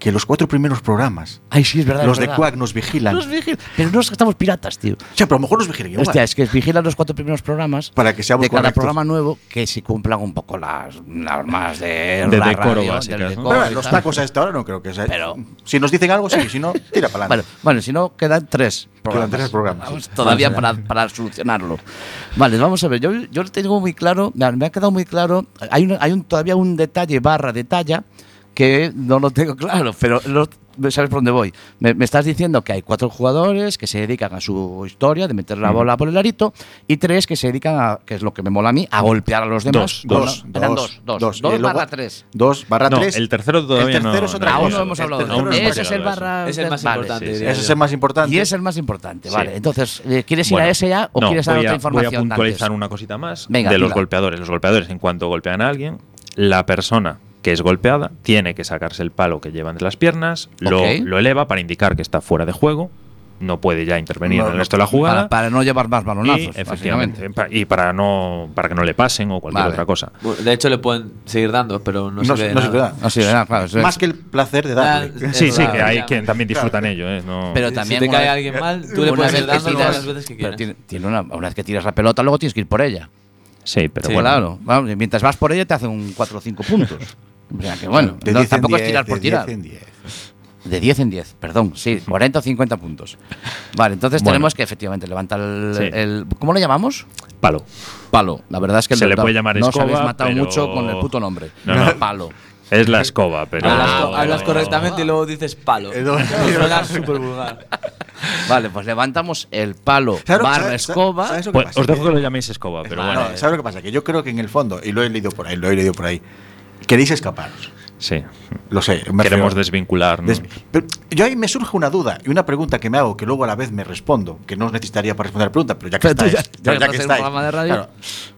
que los cuatro primeros programas, Ay, sí, es verdad. los es de verdad. Quack nos vigilan. Nos vigilan. Pero no es que estamos piratas, tío. O sea, pero a lo mejor nos vigilan igual. Hostia, es que vigilan los cuatro primeros programas Para que seamos de cada correctos. programa nuevo que se cumplan un poco las normas de, De la decoro radio, básicas, del ¿no? decoro Pero, y los tal. tacos a esta hora no creo que sea. Pero- si nos dicen algo, sí, si no, tira para Bueno, adelante. bueno, si no, quedan tres programas. Quedan tres programas, Vamos sí. todavía para, para solucionarlo. Vale, vamos a ver. Yo, yo tengo muy claro, me ha, me ha quedado muy claro. Hay, un, hay un, todavía un detalle barra detalle que no lo tengo claro, pero lo, ¿sabes por dónde voy? Me, me estás diciendo que hay cuatro jugadores que se dedican a su historia de meter la bola por el arito y tres que se dedican a, que es lo que me mola a mí, a golpear a los demás. Dos, Con dos, la- eran dos, dos, dos, Y luego- barra tres. Dos barra No, tres. el tercero todavía El tercero no- es otra no, Aún cosa. no hemos El hablado tercero aún no de hemos ese es el llegado a eso. barra. Es el más vale, importante. sí, sí. diría Ese yo. es el más importante. Y es el más importante, Sí. vale. Entonces, eh, ¿quieres ir Bueno, a ese ya o no, quieres dar voy otra a, información? Voy a puntualizar antes? una cosita más Venga, de los dila. golpeadores. Los golpeadores, en cuanto golpean a alguien, la persona que es golpeada tiene que sacarse el palo que lleva entre las piernas, lo, Ok. lo eleva para indicar que está fuera de juego, no puede ya intervenir No, en el no, resto de la jugada. Para, para no llevar más balonazos, y, básicamente. efectivamente, pa- y para no para que no le pasen o cualquier Vale. otra cosa. Bueno, de hecho, le pueden seguir dando, pero no, No, se ve no nada. se da. No, sí, verdad, claro. eso es- Más que el placer de darle. Ah, Sí, Es sí, verdad, que hay ya. quien también disfrutan ello. ¿eh? No- Pero Si también te una cae vez- alguien mal, tú le una puedes vez ir que dando tiras- todas las veces que pero quieras. tiene, tiene una, una vez que tiras la pelota, luego tienes que ir por ella. sí, pero Sí, bueno. Claro. Vamos, y mientras vas por ella te hacen un cuatro o cinco puntos. O sea que bueno, De no, diez en tampoco es diez, tirar por de tirar. diez en diez. De diez en diez, perdón, sí, cuarenta o cincuenta puntos. Vale, entonces Bueno. tenemos que efectivamente levantar el, Sí. el- ¿cómo le llamamos? Palo. Palo. La verdad es que el Se le doctor, puede llamar no os escoba, habéis matado pero- mucho con el puto nombre. No, no. Palo. Es la escoba, pero. Hablas, Ah, co- bueno, hablas bueno. correctamente y luego dices palo. Eh, no. Suena súper vulgar. Vale, pues levantamos el palo ¿Sabes lo- barra sabes- escoba. sabes lo que Pues pasa? os dejo que lo llaméis escoba, pero Vale. bueno. No, ¿sabes lo que pasa? Que yo creo que en el fondo, y lo he leído por ahí, lo he leído por ahí, queréis escaparos. Sí. Lo sé. me Queremos refiero- desvincular. ¿no? Des- pero yo ahí me surge una duda y una pregunta que me hago que luego a la vez me respondo, que no os necesitaría para responder la pregunta, pero ya que Pero tú estáis, ya- pero ya ya estás que en un estáis, programa de radio. claro,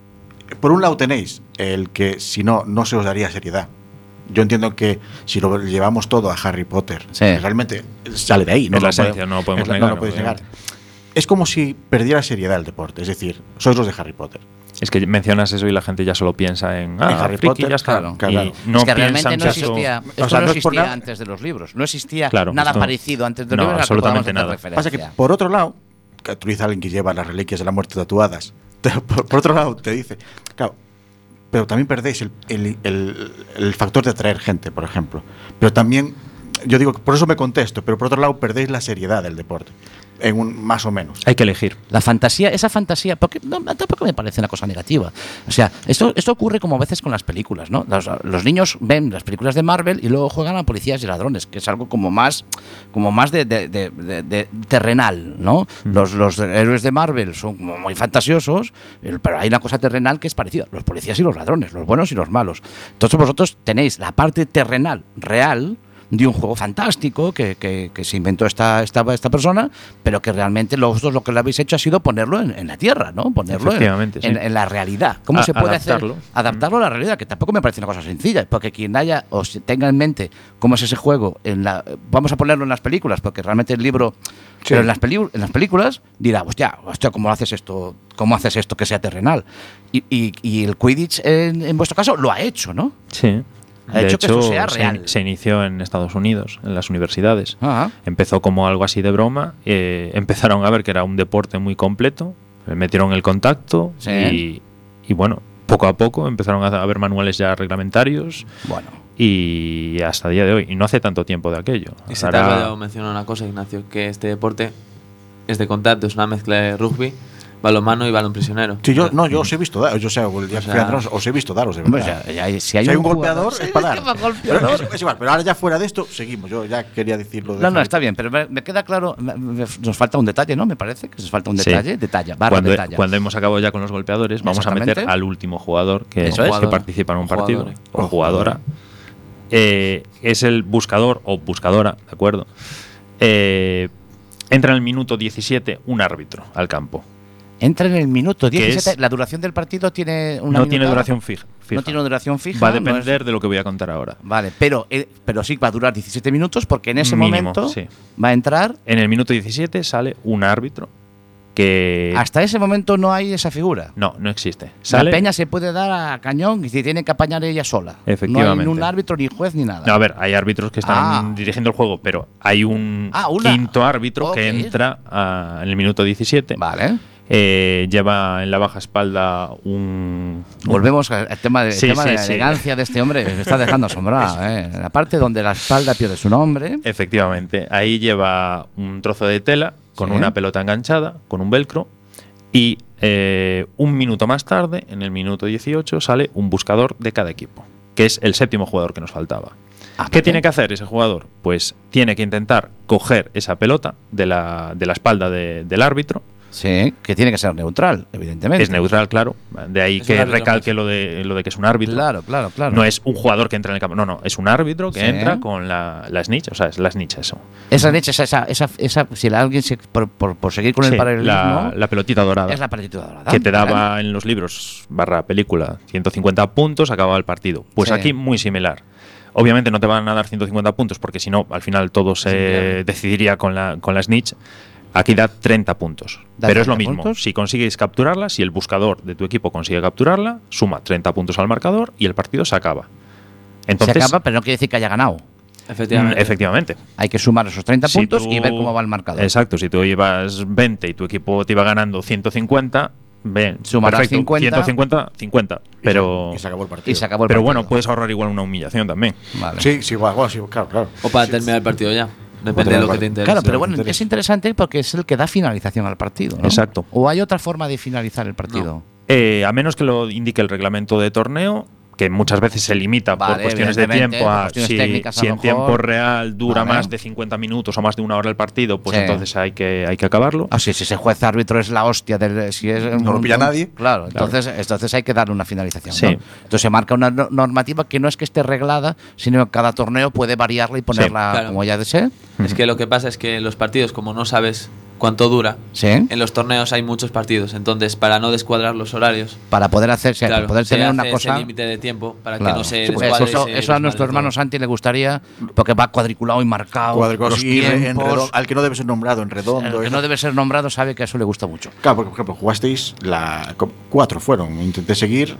por un lado tenéis el que si no, no se os daría seriedad. Yo entiendo que si lo llevamos todo a Harry Potter, Sí. realmente sale de ahí. No Es la lo esencia, podemos- no lo podemos es la- negar, No lo podéis negar. obviamente. Es como si perdiera seriedad el deporte, es decir, sois los de Harry Potter. Es que mencionas eso y la gente ya solo piensa en, ah, En Harry friki, Potter, ya está. claro, Y claro. no es que piensan realmente no que eso- existía, esto o sea, no no es por existía nada. antes de los libros. No existía Claro, nada esto- parecido antes de los no, libros. al que absolutamente podamos hacer nada. Pasa que, referencia. por otro lado, que tú dices a alguien que lleva las reliquias de la muerte tatuadas, te- por, por otro lado te dice, claro, pero también perdéis el, el- el- el factor de atraer gente, por ejemplo. Pero también, yo digo, por eso me contesto, pero por otro lado perdéis la seriedad del deporte, en un más o menos. Hay que elegir. La fantasía, esa fantasía, porque no, tampoco me parece una cosa negativa. O sea, esto, esto ocurre como a veces con las películas, ¿no? Los, los niños ven las películas de Marvel y luego juegan a policías y ladrones, que es algo como más, como más de, de- de- de- de terrenal, ¿no? Los, los héroes de Marvel son como muy fantasiosos, el- pero hay una cosa terrenal que es parecida. Los policías y los ladrones, los buenos y los malos. Entonces vosotros tenéis la parte terrenal, real, de un juego fantástico que, que- que se inventó esta, esta, esta persona, pero que realmente lo, vosotros lo que lo habéis hecho ha sido ponerlo en, en la tierra, ¿no? Ponerlo en, Efectivamente, sí. en- en la realidad. ¿Cómo A- se puede adaptarlo. hacer? Adaptarlo a la realidad, que tampoco me parece una cosa sencilla, porque quien haya o se tenga en mente cómo es ese juego, en la, vamos a ponerlo en las películas, porque realmente el libro, pero en las, peli- en las películas dirá, hostia, hostia, ¿cómo haces esto? ¿Cómo haces esto que sea terrenal? Y, y- y el Quidditch, en, en vuestro caso, lo ha hecho, ¿no? Sí. Ha De hecho que esto sea se- real. Se, inició en Estados Unidos, en las universidades. Ajá. Empezó como algo así de broma. eh, empezaron a ver que era un deporte muy completo. eh, Metieron el contacto. Sí. Y, y bueno, poco a poco empezaron a haber manuales ya reglamentarios. Bueno. Y hasta el día de hoy. Y no hace tanto tiempo de aquello. Y se te Ahora- ha olvidado mencionar una cosa, Ignacio, que este deporte es de contacto, es una mezcla de rugby, balonmano y balón prisionero. Sí, yo, no, yo os he visto daros, yo sé, el día O que sea- fui a Andros, os he visto daros, de Hombre, verdad. ya- ya- si hay, Si hay un un golpeador, jugador- es para dar. Sí, es que va Pero golpeador. es, es igual, pero ahora ya fuera de esto, seguimos. Yo ya quería decirlo de No, no, Harry está bien, pero me, me queda claro, me- me- nos falta un detalle, ¿no? Me parece que nos falta un Sí. detalle, detalle, barra cuando, detalle. cuando hemos acabado ya con los golpeadores, vamos a meter Exactamente. al último jugador que, Eso es. que Jugador. participa en un O partido, jugadora. o jugadora. Eh, es el buscador o buscadora, ¿de acuerdo? Eh, entra en el minuto diecisiete un árbitro al campo. Entra en el minuto ¿Qué diecisiete. es? La duración del partido tiene una No tiene minutada? duración fija. fija. No tiene una duración fija. Va a no es- depender de lo que voy a contar ahora. Vale, pero, eh, pero sí va a durar diecisiete minutos porque en ese Mínimo, momento sí. va a entrar. En el minuto diecisiete sale un árbitro que... Hasta ese momento no hay esa figura. No, no existe. La Sale- peña se puede dar a cañón y se tiene que apañar ella sola. Efectivamente. No hay un árbitro, ni juez, ni nada. No, a ver, hay árbitros que están Ah. dirigiendo el juego, pero hay un Ah, una. quinto árbitro Ok. que entra a- en el minuto diecisiete. Vale. Eh, lleva en la baja espalda un... Volvemos al al tema de, Sí, tema sí, de la sí. elegancia de este hombre. Me está dejando asombrado. ¿eh? La parte donde la espalda pierde su nombre. Efectivamente, ahí lleva un trozo de tela con Sí. una pelota enganchada, con un velcro, y eh, un minuto más tarde, en el minuto dieciocho, sale un buscador de cada equipo, que es el séptimo jugador que nos faltaba. Ah, ¿Qué vale. tiene que hacer ese jugador? Pues tiene que intentar coger esa pelota de la, de la espalda de- del árbitro. Sí, que tiene que ser neutral, evidentemente. Es neutral, claro. De ahí Es un que árbitro recalque más. lo de, lo de que es un árbitro. Claro, claro, claro. No es un jugador que entra en el campo. No, no, es un árbitro que Sí. entra con la, la snitch. O sea, es la snitch eso. Esa leche, esa, esa, esa, esa- si la- alguien se, por, por, por seguir con Sí, el paralelismo, la, la pelotita dorada. es la partitura dorada. que te ¿vale? daba en los libros barra película ciento cincuenta puntos, acababa el partido. Pues Sí. aquí muy similar. Obviamente no te van a dar ciento cincuenta puntos porque si no, al final todo se claro. decidiría con la, con la snitch. Aquí da treinta puntos. Da Pero es lo treinta mismo. puntos. Si consigues capturarla, si el buscador de tu equipo consigue capturarla, suma treinta puntos al marcador y el partido se acaba. Entonces, se acaba, pero no quiere decir que haya ganado. Efectivamente. mm, efectivamente. Hay que sumar esos treinta Si puntos tú- y ver cómo va el marcador. Exacto, si tú ibas veinte y tu equipo te iba ganando ciento cincuenta, ven, Sumarás perfecto, cincuenta. ciento cincuenta, cincuenta. Pero, Y se acabó el partido. Y se acabó el pero partido. bueno, puedes ahorrar igual una humillación también. Vale. Sí, sí, igual, bueno, sí, claro, claro. O para terminar el partido ya. Depende terminar de el lo que te partido. interese. Claro, pero me bueno, interesa. es interesante porque es el que da finalización al partido, ¿no? Exacto. ¿O hay otra forma de finalizar el partido? Eh, a menos que lo indique el reglamento de torneo, que muchas veces se limita Vale, por cuestiones de evidentemente, tiempo por a cuestiones si, técnicas, a si lo en tiempo mejor. real dura Vale. más de cincuenta minutos o más de una hora el partido, pues Sí. entonces hay que, hay que acabarlo. Ah, sí, si ese juez árbitro es la hostia del si es No lo pilla nadie. Claro, entonces entonces hay que darle una finalización, Sí. ¿no? Entonces se marca una no- normativa que no es que esté reglada, sino que cada torneo puede variarla y ponerla claro. como ya desee. Es que lo que pasa es que los partidos, como no sabes cuánto dura, Sí. en los torneos hay muchos partidos. Entonces, para no descuadrar los horarios, Para poder hacerse, claro, para poder se tener hace una ese cosa. límite de tiempo para Claro. que no se Sí, porque descuadre eso, y se eso a nuestro desmadre hermano todo. Santi le gustaría porque va cuadriculado y marcado. Cuadros los y en tiempos. redondo- al que no debe ser nombrado en El redondo. que eso. no debe ser nombrado sabe que a eso le gusta mucho. Claro, porque, por ejemplo, jugasteis la co- cuatro fueron. Intenté seguir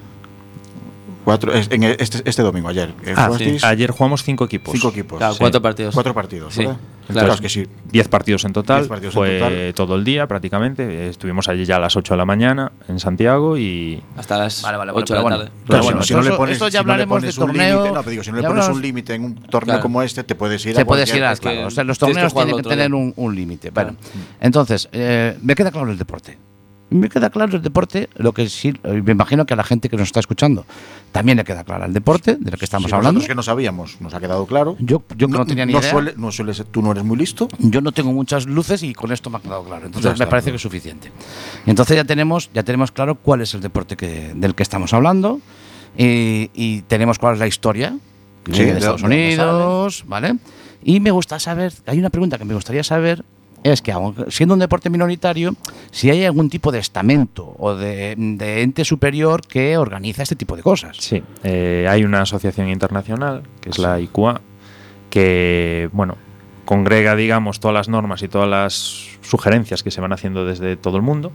cuatro es- en este, este domingo ayer. Eh, Ah, jugasteis sí. Ayer jugamos cinco equipos. cinco equipos. Claro, Sí. cuatro partidos. Cuatro partidos, Sí, ¿verdad? claro. Claro, es que sí. Diez partidos en total. Diez partidos en Fue total. todo el día prácticamente. Estuvimos allí ya a las ocho de la mañana en Santiago y Hasta las Vale, vale, bueno, ocho de pero la bueno. tarde. Pero Claro, bueno, si no eso- le pones, esto ya si no le hablaremos pones de un torneo. límite, no, pero digo, si no le ya pones hablamos- un límite en un torneo Claro. como este, te puedes ir Se a puede cualquier- ir a, es que claro. O sea, los tienes que torneos jugarlo tienen que otro tener día. un, un límite. Bueno, entonces, eh, me queda claro el deporte. Me queda claro el deporte, lo que sí, eh, me imagino que a la gente que nos está escuchando también le queda claro el deporte de lo que estamos Sí, hablando. nosotros que no sabíamos, nos ha quedado claro. Yo, yo que no, tenía ni idea. Suele, no suele ser- tú no eres muy listo. Yo no tengo muchas luces y con esto me ha quedado claro. Entonces Ya me está, parece ¿no? que es suficiente. Y entonces ya tenemos, ya tenemos claro cuál es el deporte que, del que estamos hablando y, y tenemos cuál es la historia que Sí, viene de de Estados dónde Unidos, ¿vale? Y me gusta saber, hay una pregunta que me gustaría saber, es que aunque siendo un deporte minoritario, si hay algún tipo de estamento o de, de ente superior que organiza este tipo de cosas. sí, eh, hay una asociación internacional que es la I Q A que, bueno, congrega, digamos, todas las normas y todas las sugerencias que se van haciendo desde todo el mundo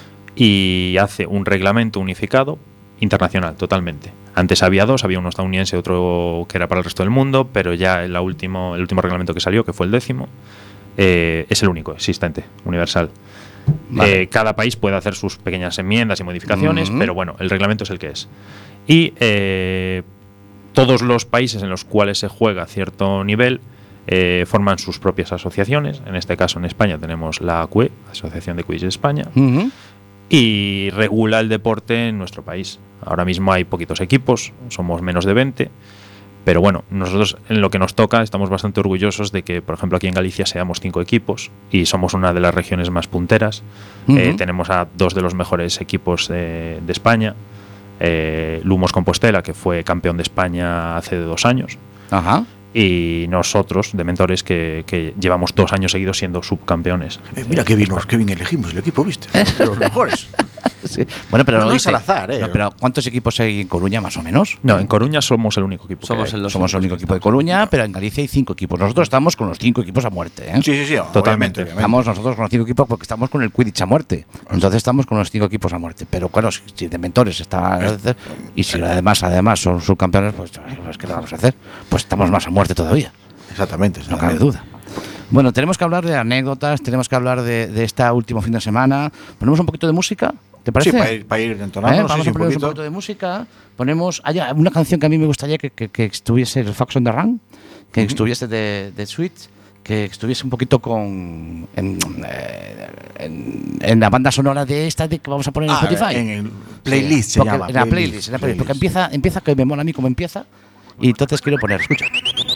y hace un reglamento unificado internacional, totalmente. Antes había dos, había uno estadounidense y otro que era para el resto del mundo, pero ya el último, el último reglamento que salió, que fue el décimo, eh, es el único existente, universal. Vale. Eh, cada país puede hacer sus pequeñas enmiendas y modificaciones, Ujú. pero bueno, el reglamento es el que es. Y eh, todos los países en los cuales se juega a cierto nivel eh, forman sus propias asociaciones. En este caso, en España tenemos la A C U E, Asociación de Quidditch de España, Ujú. y regula el deporte en nuestro país. Ahora mismo hay poquitos equipos, somos menos de veinte, pero bueno, nosotros en lo que nos toca estamos bastante orgullosos de que, por ejemplo, aquí en Galicia seamos cinco equipos y somos una de las regiones más punteras. Ujú. Eh, tenemos a dos de los mejores equipos de, de España, eh, Lumos Compostela, que fue campeón de España hace dos años, Ajá. y nosotros, de Mentores, que, que llevamos dos años seguidos siendo subcampeones. Eh, mira qué bien, nos- qué bien elegimos el equipo, ¿viste? De los mejores. Sí. Bueno, pero No, no oíste, es al azar, ¿eh? no, pero ¿cuántos equipos hay en Coruña, más o menos? No, en Coruña somos el único equipo. Somos que hay. el- Los Somos el único equipo de Coruña, pero en Galicia hay cinco equipos. Nosotros estamos con los cinco equipos a muerte. ¿eh? Sí, sí, sí, Totalmente. obviamente, obviamente. Estamos nosotros con los cinco equipos porque estamos con el Quidditch a muerte. Entonces estamos con los cinco equipos a muerte. Pero claro, si, si de mentores está y si además además son subcampeones, pues pues, ¿qué le vamos a hacer? Pues estamos más a muerte todavía. Exactamente, No cabe duda. Bueno, tenemos que hablar de anécdotas, tenemos que hablar de, de este último fin de semana. ¿Ponemos un poquito de música? ¿Te parece? Sí, para ir, para ir ¿Eh? entonando, Vamos sí, sí, a un poner un poquito. poquito de música. Ponemos hay una canción que a mí me gustaría que, que, que estuviese el Fox on the Run, que estuviese de, de Switch, que estuviese un poquito con en, eh, en, en la banda sonora de esta de que vamos a poner en Ah, Spotify. en el playlist se porque- llama, En la playlist, playlist, en la playlist, porque playlist. empieza, empieza que me mola a mí como empieza y entonces quiero poner, escucha.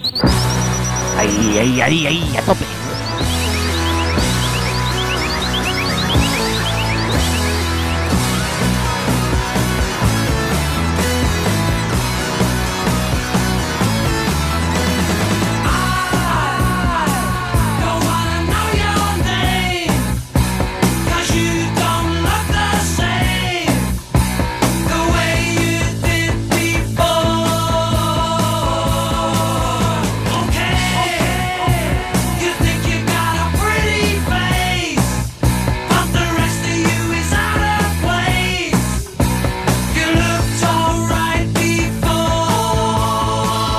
Ahí, ahí, ahí, ahí, a tope. Don't wanna know your name, 'cause you don't look the same, the way you did before. Okay, you think you got a pretty face, but the rest of you is out of place. You looked alright before.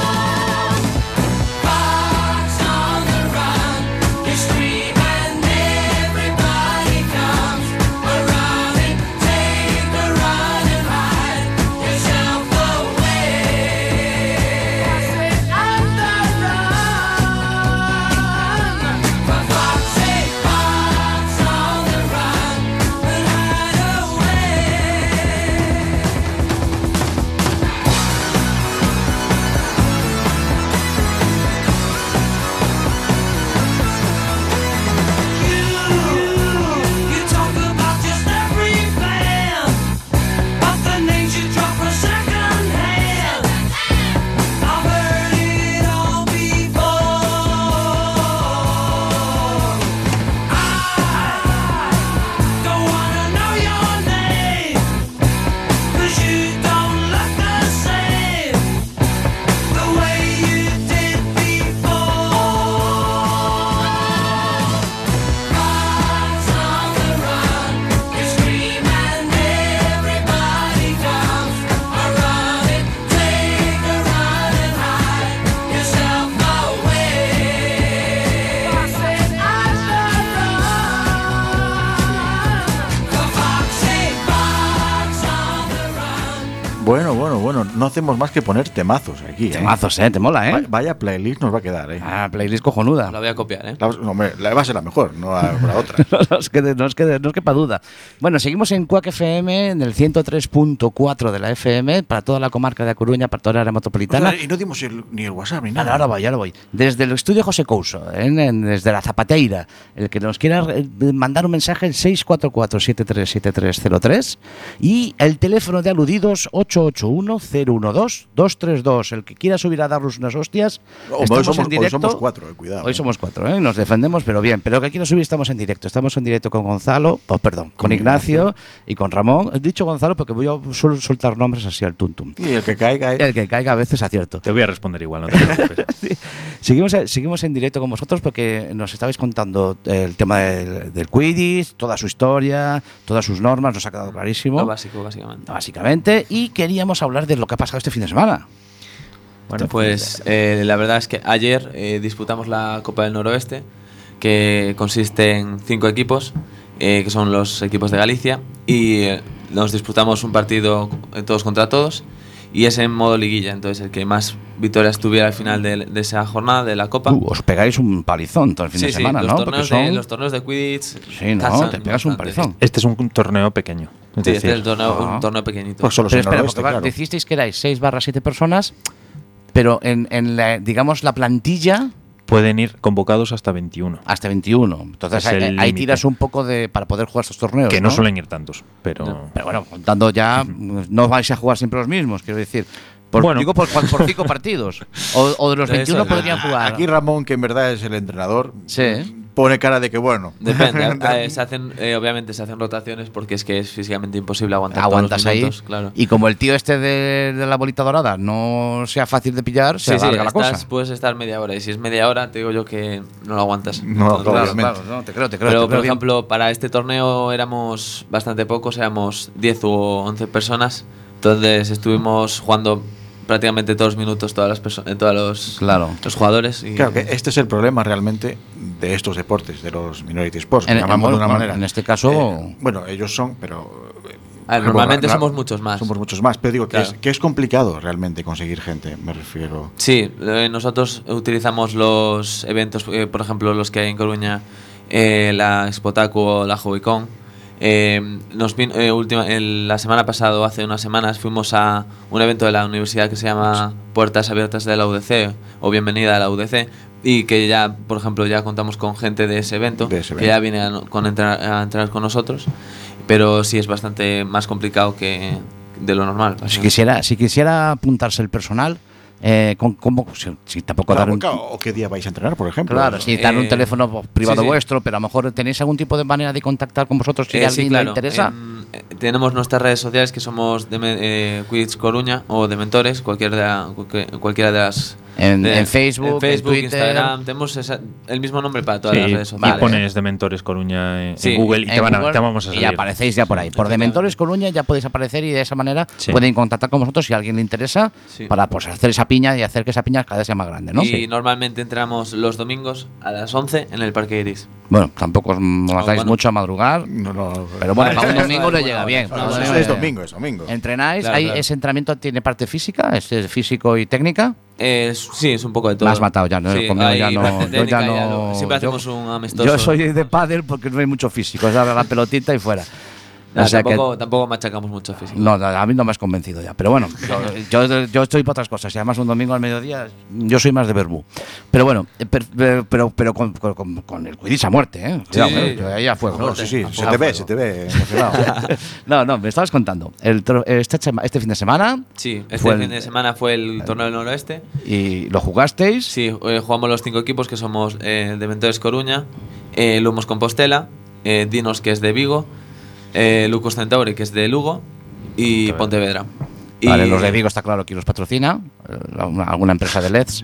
Fox on the run, you scream and everybody comes around and take a run and hide yourself away. On the run, for Fox's sake, Fox on the run and hide away. You talk about just every fan, but the names you drop are second hand. I've heard it all before. I don't wanna know your name, 'cause you don't look the same, the way you did before. Fox on the run, you scream and everybody comes around and take a run and hide yourself away. Fox on the run, for Fox's sake, Fox on the run. Bueno, bueno, bueno, no hacemos más que poner temazos aquí. ¿eh? Temazos, eh, te mola, Va- eh. Vaya playlist nos va a quedar, ¿eh? Ah, playlist cojonuda. La voy a copiar, ¿eh? La, no, hombre, la va a ser la mejor, no la, la otra. No nos quede, no os quede, no os quepa duda. Bueno, seguimos en Quack F M, en el ciento tres punto cuatro de la F M, para toda la comarca de A Coruña, para toda la área metropolitana. Y no dimos el- ni el WhatsApp ni Ahora, nada. ahora voy, ahora voy. Desde el estudio José Couso, en- en- desde la Zapateira, el que nos quiera eh, mandar un mensaje, el seis cuatro cuatro, siete tres siete tres cero tres, y el teléfono de aludidos ocho ocho uno, cero uno dos, dos tres dos. El que quiera subir a darnos unas hostias, Hombre, hoy estamos somos- en hoy directo. somos cuatro, eh, cuidado, Hoy eh. somos cuatro, ¿eh? Nos defendemos, pero bien. Pero el que quiera subir, estamos en directo. Estamos en directo con Gonzalo, oh, perdón, con, Con Ignacio, y con Ramón. He dicho Gonzalo porque voy a suelo soltar nombres así al tuntum. Y el que caiga, ¿eh? El que caiga a veces acierto. Te voy a responder igual, no te preocupes. Seguimos, seguimos en directo con vosotros porque nos estabais contando el tema del, del Quidditch, toda su historia, todas sus normas, nos ha quedado clarísimo. Lo básico, básicamente. Básicamente, y queríamos hablar de lo que ha pasado este fin de semana. Bueno, pues eh, la verdad es que ayer eh, disputamos la Copa del Noroeste, que consiste en cinco equipos, eh, que son los equipos de Galicia, y eh, nos disputamos un partido eh, todos contra todos, y es en modo liguilla, entonces el que más victorias tuviera al final de, de esa jornada de la Copa. Uh, os pegáis un palizón todo el fin sí, de semana, sí, ¿no? los, Porque torneos son- de, los torneos de Quidditch Sí, ¿no? cansan Te pegas un bastante. palizón. Este es un torneo pequeño. Es Sí, este decir, es el torneo, Ah. un torneo pequeñito. Pues solo Pero en espera, noroeste, porque va, claro. decisteis que erais seis barra siete personas, pero en, en la, digamos, la plantilla pueden ir convocados hasta veintiuno. hasta veintiuno. Entonces Es ahí, el ahí límite. tiras un poco de para poder jugar estos torneos. Que no suelen ir tantos, pero... No. Pero bueno, contando ya, no vais a jugar siempre los mismos, quiero decir. Por, Bueno. Digo por, por cinco partidos. O, o de los Eso veintiuno es, podrían jugar. Aquí Ramón, que en verdad es el entrenador, Sí. pone cara de que bueno. Depende, eh, se hacen, eh, obviamente se hacen rotaciones porque es que es físicamente imposible aguantar Aguantas todos los ahí. minutos, claro. Y como el tío este de, de la bolita dorada no sea fácil de pillar, se Sí, sí, alarga la estás- cosa. puedes estar media hora y si es media hora te digo yo que no lo aguantas. No, Todo- claro, Claro, claro, no, te creo, te creo. Pero, te creo por bien. ejemplo, para este torneo éramos bastante pocos, éramos diez u once personas. Entonces estuvimos jugando prácticamente todos los minutos, todas las personas, todos los, Claro. los jugadores. Y Claro que este es el problema realmente de estos deportes, de los minority sports, que En- llamamos bueno, de una bueno, manera. en este caso- Eh, bueno, ellos son, pero. eh, A ver, normalmente la- somos muchos más. Somos muchos más, pero digo que, Claro. es, que es complicado realmente conseguir gente, me refiero. Sí, eh, nosotros utilizamos los eventos, eh, por ejemplo, los que hay en Coruña, eh, la Expotaku o la Hobbycon. Eh, nos vin- eh, última, el- la semana pasada, o hace unas semanas, fuimos a un evento de la universidad que se llama Puertas Abiertas de la U D C o Bienvenida a la U D C, y que ya, por ejemplo, ya contamos con gente de ese evento, De ese que ya viene a, no- con entrar, a entrenar con nosotros, pero sí es bastante más complicado que de lo normal. Si quisiera, si quisiera apuntarse el personal, eh, con, ¿cómo? Si, si tampoco dar Claro, un, claro, ¿o qué día vais a entrenar, por ejemplo? claro, si dar un Eh, teléfono privado sí, sí. vuestro, pero a lo mejor tenéis algún tipo de manera de contactar con vosotros si Eh, a sí, alguien claro. le interesa. En- eh, tenemos nuestras redes sociales que somos de eh, Quidditch Coruña o de Mentores, cualquiera de, la- cualque- cualquiera de las. En- de- en Facebook, en Facebook, Twitter. Instagram. Tenemos esa- el mismo nombre para todas Sí, las redes y sociales. pones Dementores Coruña en, Sí, en Google y En te, van a- Google, te vamos a y salir. aparecéis ya por ahí. Por Dementores Coruña ya podéis aparecer y de esa manera Sí. pueden contactar con vosotros si a alguien le interesa Sí. para pues, hacer esa piña y hacer que esa piña cada vez sea más grande, ¿no? Y Sí. normalmente entramos los domingos a las once en el Parque Iris. Bueno, tampoco os matáis bueno. mucho a madrugar, No, no, pero bueno, Vale, para un eso domingo es le buena llega hora. bien. No, para un es, domingo es le llega domingo, es domingo. bien. ¿Entrenáis? Claro, ¿Hay, claro. ¿Ese entrenamiento tiene parte física? ¿Es eh, físico y técnica? Eh, es- sí, es un poco de todo. Me has matado ya, ¿no? Sí, Conmigo hay ya no- parte yo ya técnica, no- lo- siempre yo- hacemos un amistoso. Yo soy de pádel porque no hay mucho físico, es dar la pelotita y fuera. Nah, O sea que- tampoco, tampoco machacamos mucho físico. No, a mí no me has convencido ya. Pero bueno, yo, yo, yo estoy para otras cosas. Y además un domingo al mediodía, yo soy más de verbú. Pero bueno, eh, per- per- pero, pero con, con, con el Quidditch a muerte, ¿eh? Cuidado, sí. ¿eh? Yo ahí a fuego. No, sí, sí, A se fuego, te a ve, fuego. se te ve emocionado. No, no, me estabas contando. El, tro- este, chema- este fin de semana Sí, este Fue el- fin de semana fue el torneo del noroeste. y lo jugasteis. Sí, eh, jugamos los cinco equipos que somos eh, Dementores Coruña, eh, Lumos Compostela, eh, Dinos que es de Vigo, eh, Lucus Centauri que es de Lugo y Pontevedra. Y- Vale, los de Vigo está claro que los patrocina, eh, alguna, alguna empresa de L E Ds.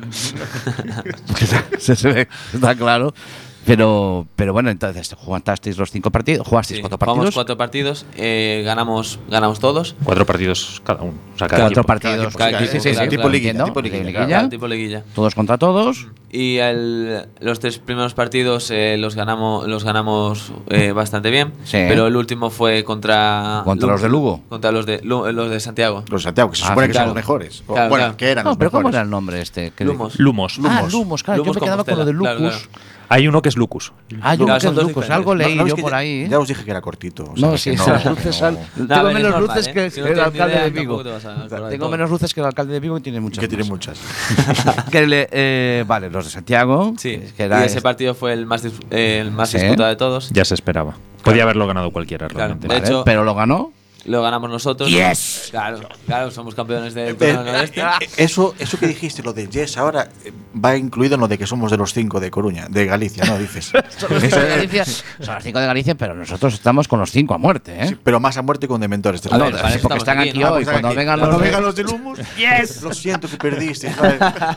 se, se ve, está claro. Pero, pero bueno, entonces jugasteis los cinco partidos, jugasteis Sí, cuatro jugamos partidos. cuatro partidos, eh, ganamos, ganamos todos. Cuatro partidos cada uno. O sea, cada Cuatro equipo. partidos. Cada equipo, sí, sí, sí, claro, tipo claro, liguilla, entiendo, tipo de liguilla, liguilla. Claro, tipo liguilla. Todos contra todos. Y el- los tres primeros partidos eh, los ganamos, los ganamos eh, bastante bien, Sí. pero el último fue contra ¿Contra los de Lugo? contra los de Lu- los de Santiago. Los de Santiago, que se Ah, supone sí, que claro. son los mejores. O, Claro, bueno, claro. que eran No, los pero ¿cómo mejores. era el nombre este? Que- Lumos. Lumos. Ah, Lumos, claro. Lumos yo me quedaba con lo de Compostela, Lucus. claro, claro. Hay uno que es Lucus. Ah, yo Claro, que son es dos Lucus. diferentes. Algo leí No, no, es yo que por ya- ahí. Ya os dije que era cortito. o sea, No, que sí, no, las luces no- al- Nah, Tengo pero es menos normal, luces ¿eh? que Si no el tienes ni alcalde idea, de Vigo. tampoco te vas a acordar de Tengo todo. menos luces que el alcalde de Vigo y tiene muchas. Que tiene más. muchas. Que le- eh, vale, los de Santiago. Sí, que era y ese este- partido fue el más, dis- eh, el más Sí. disputado de todos. Ya se esperaba. Podía haberlo ganado cualquiera Claro. realmente. De Vale, hecho- pero lo ganó. Lo ganamos nosotros. Yes. Claro, claro, somos campeones del Eh, torneo del noroeste. eh, Eso, eso que dijiste, lo de Yes, ahora eh, va incluido en lo de que somos de los cinco de Coruña, de Galicia, ¿no? Dices. Son los cinco de Galicia, son los cinco de Galicia, pero nosotros estamos con los cinco a muerte, ¿eh? Sí, pero más a muerte con Dementores. te A lo ver, digo. para sí, eso porque estamos están aquí, aquí, ¿no? hoy. Están Cuando aquí. vengan Cuando los de- vengan los de Lumus, yes. Lo siento que perdiste. ¿sabes?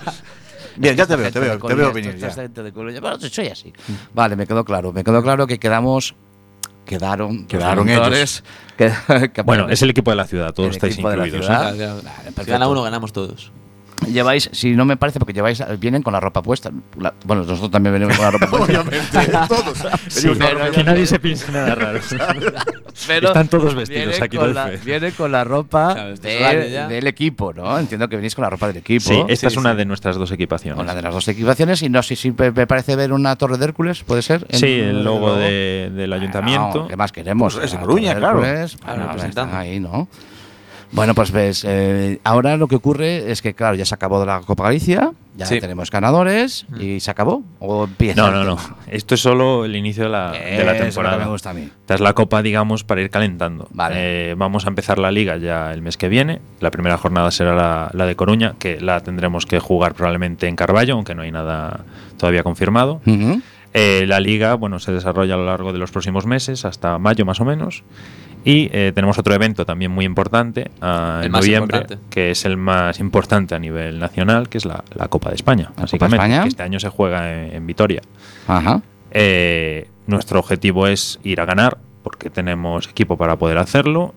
Bien, ya te veo, te veo, te veo venir ya. Bueno, soy así. Vale, me quedó claro. Me quedó claro que quedamos. Quedaron. Quedaron los mentores, que- que- Bueno, es el equipo de la ciudad, todos El estáis equipo de la incluidos. ciudad. ¿eh? Claro, claro. Vale, Si perfecto. gana uno, ganamos todos. Lleváis, si no me parece, porque lleváis, vienen con la ropa puesta. La- bueno, nosotros también venimos con la ropa puesta. Obviamente, todos. Sí, pero- que nadie se piense nada raro. Pero Están todos vestidos, viene aquí con doy la, fe. viene con la ropa Claro, esto es de- horario ya. del equipo, ¿no? Entiendo que venís con la ropa del equipo. Sí, esta Sí, es una sí. de nuestras dos equipaciones. Con la de las dos equipaciones. Y no sé si me me parece ver una torre de Hércules, ¿puede ser? En- Sí, el logo de- del ayuntamiento. No, ¿qué más queremos? Pues es de La Coruña, torre de claro. Hércules, Claro, bueno, representando. está ahí, ¿no? Bueno, pues ves, eh, ahora lo que ocurre es que, claro, ya se acabó la Copa Galicia, ya Sí. tenemos ganadores y se acabó. ¿O empieza? No, el no, no. tema? Esto es solo el inicio de la, de la Eso es lo que temporada. me gusta a mí. Esta es la copa, digamos, para ir calentando. Vale. Eh, vamos a empezar la liga ya el mes que viene. La primera jornada será la, la de Coruña, que la tendremos que jugar probablemente en Carballo, aunque no hay nada todavía confirmado. Ujú. Eh, la liga, bueno, se desarrolla a lo largo de los próximos meses, hasta mayo más o menos. Y eh, tenemos otro evento también muy importante uh, en El más noviembre, importante. que es el más importante a nivel nacional, que es la, la Copa de España, ¿La básicamente, Copa de España? que este año se juega en, en Vitoria. Ajá. Eh, nuestro objetivo es ir a ganar, porque tenemos equipo para poder hacerlo.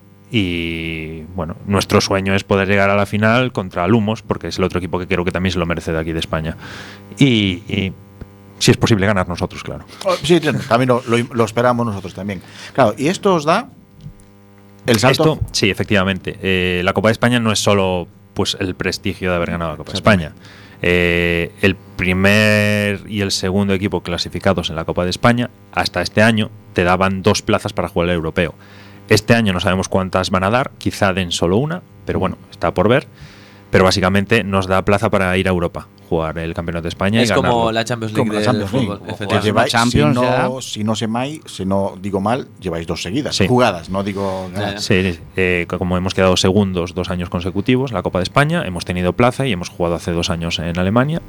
Y bueno, nuestro sueño es poder llegar a la final contra Lumos, porque es el otro equipo que creo que también se lo merece de aquí de España. Y, y si es posible ganar nosotros, claro. Oh, sí, también lo, lo, lo esperamos nosotros también. Claro, y esto os da el salto. Esto, sí, efectivamente. Eh, la Copa de España no es solo pues el prestigio de haber ganado la Copa de España. Eh, el primer y el segundo equipo clasificados en la Copa de España hasta este año te daban dos plazas para jugar el europeo. Este año no sabemos cuántas van a dar, quizá den solo una, pero bueno, está por ver. Pero básicamente nos da plaza para ir a Europa, jugar el Campeonato de España Es y ganarlo. como la Champions League Como la del Champions League. fútbol, O- o efectivamente. lleváis- Champions si, ya. no, si no se mai, si no digo mal, lleváis dos seguidas. Sí. Jugadas, no digo Ya, ganadas. Sí, sí, eh, como hemos quedado segundos dos años consecutivos en la Copa de España, hemos tenido plaza y hemos jugado hace dos años en Alemania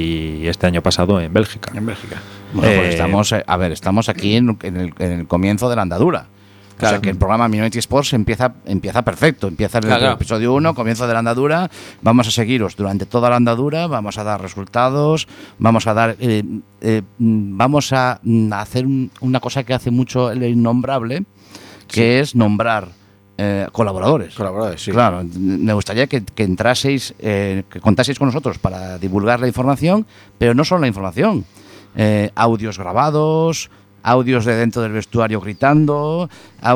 y este año pasado en Bélgica. En Bélgica. Bueno, pues Eh, estamos, eh, a ver, estamos aquí en, en el, en el comienzo de la andadura. O Claro. sea que el programa Minority Sports empieza, empieza perfecto. Empieza en el Claro, claro. episodio uno, comienzo de la andadura. Vamos a seguiros durante toda la andadura, vamos a dar resultados, vamos a dar. eh, eh, mm, vamos a mm, hacer un- una cosa que hace mucho el innombrable, que es nombrar eh, colaboradores. Colaboradores, sí. Claro, me gustaría que, que entraseis, eh, que contaseis con nosotros para divulgar la información, pero no solo la información. Eh, audios grabados, audios de dentro del vestuario gritando,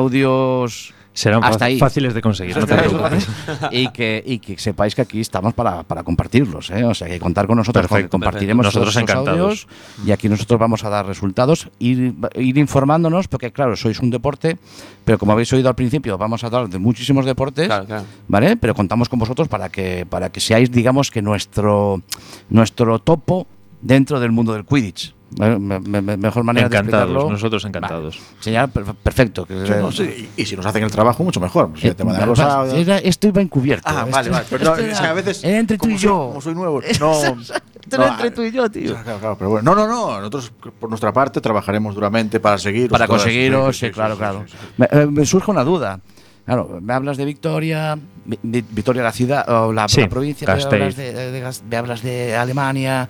audios Serán hasta fácil- ahí. fáciles de conseguir, no te preocupes. y que y que sepáis que aquí estamos para, para compartirlos, ¿eh? O sea, que contar con nosotros, con que Perfecto, compartiremos perfecto. todos Nosotros esos encantados. audios y aquí nosotros vamos a dar resultados, ir, ir informándonos, porque claro, sois un deporte, pero como habéis oído al principio, vamos a hablar de muchísimos deportes, Claro, claro. ¿vale? Pero contamos con vosotros para que para que seáis, digamos, que nuestro nuestro topo dentro del mundo del Quidditch. ¿Vale? Me- me- me- mejor manera de Encantados, explicarlo. nosotros encantados. Vale. Señal, per- perfecto. que- Sí, no, sí, y, y si nos hacen el trabajo, mucho mejor. Si Eh, te mandan va- los va- audios. era- esto iba encubierto. Ah, Esto- vale, vale. Pero no, esto es era- que a veces. era entre tú como y soy- yo. Como soy nuevo. No. Esto era no, entre tú y yo, tío. Claro, claro, pero bueno. No, no, no. Nosotros, por nuestra parte, trabajaremos duramente para seguir. Para conseguiros, sí, claro, claro. Me, eh, me surge una duda. Claro, me hablas de Victoria, Vi- Vi- Victoria la ciudad o la, Sí, la provincia, me Gasteiz. hablas de, de- de Gas- me hablas de Alemania.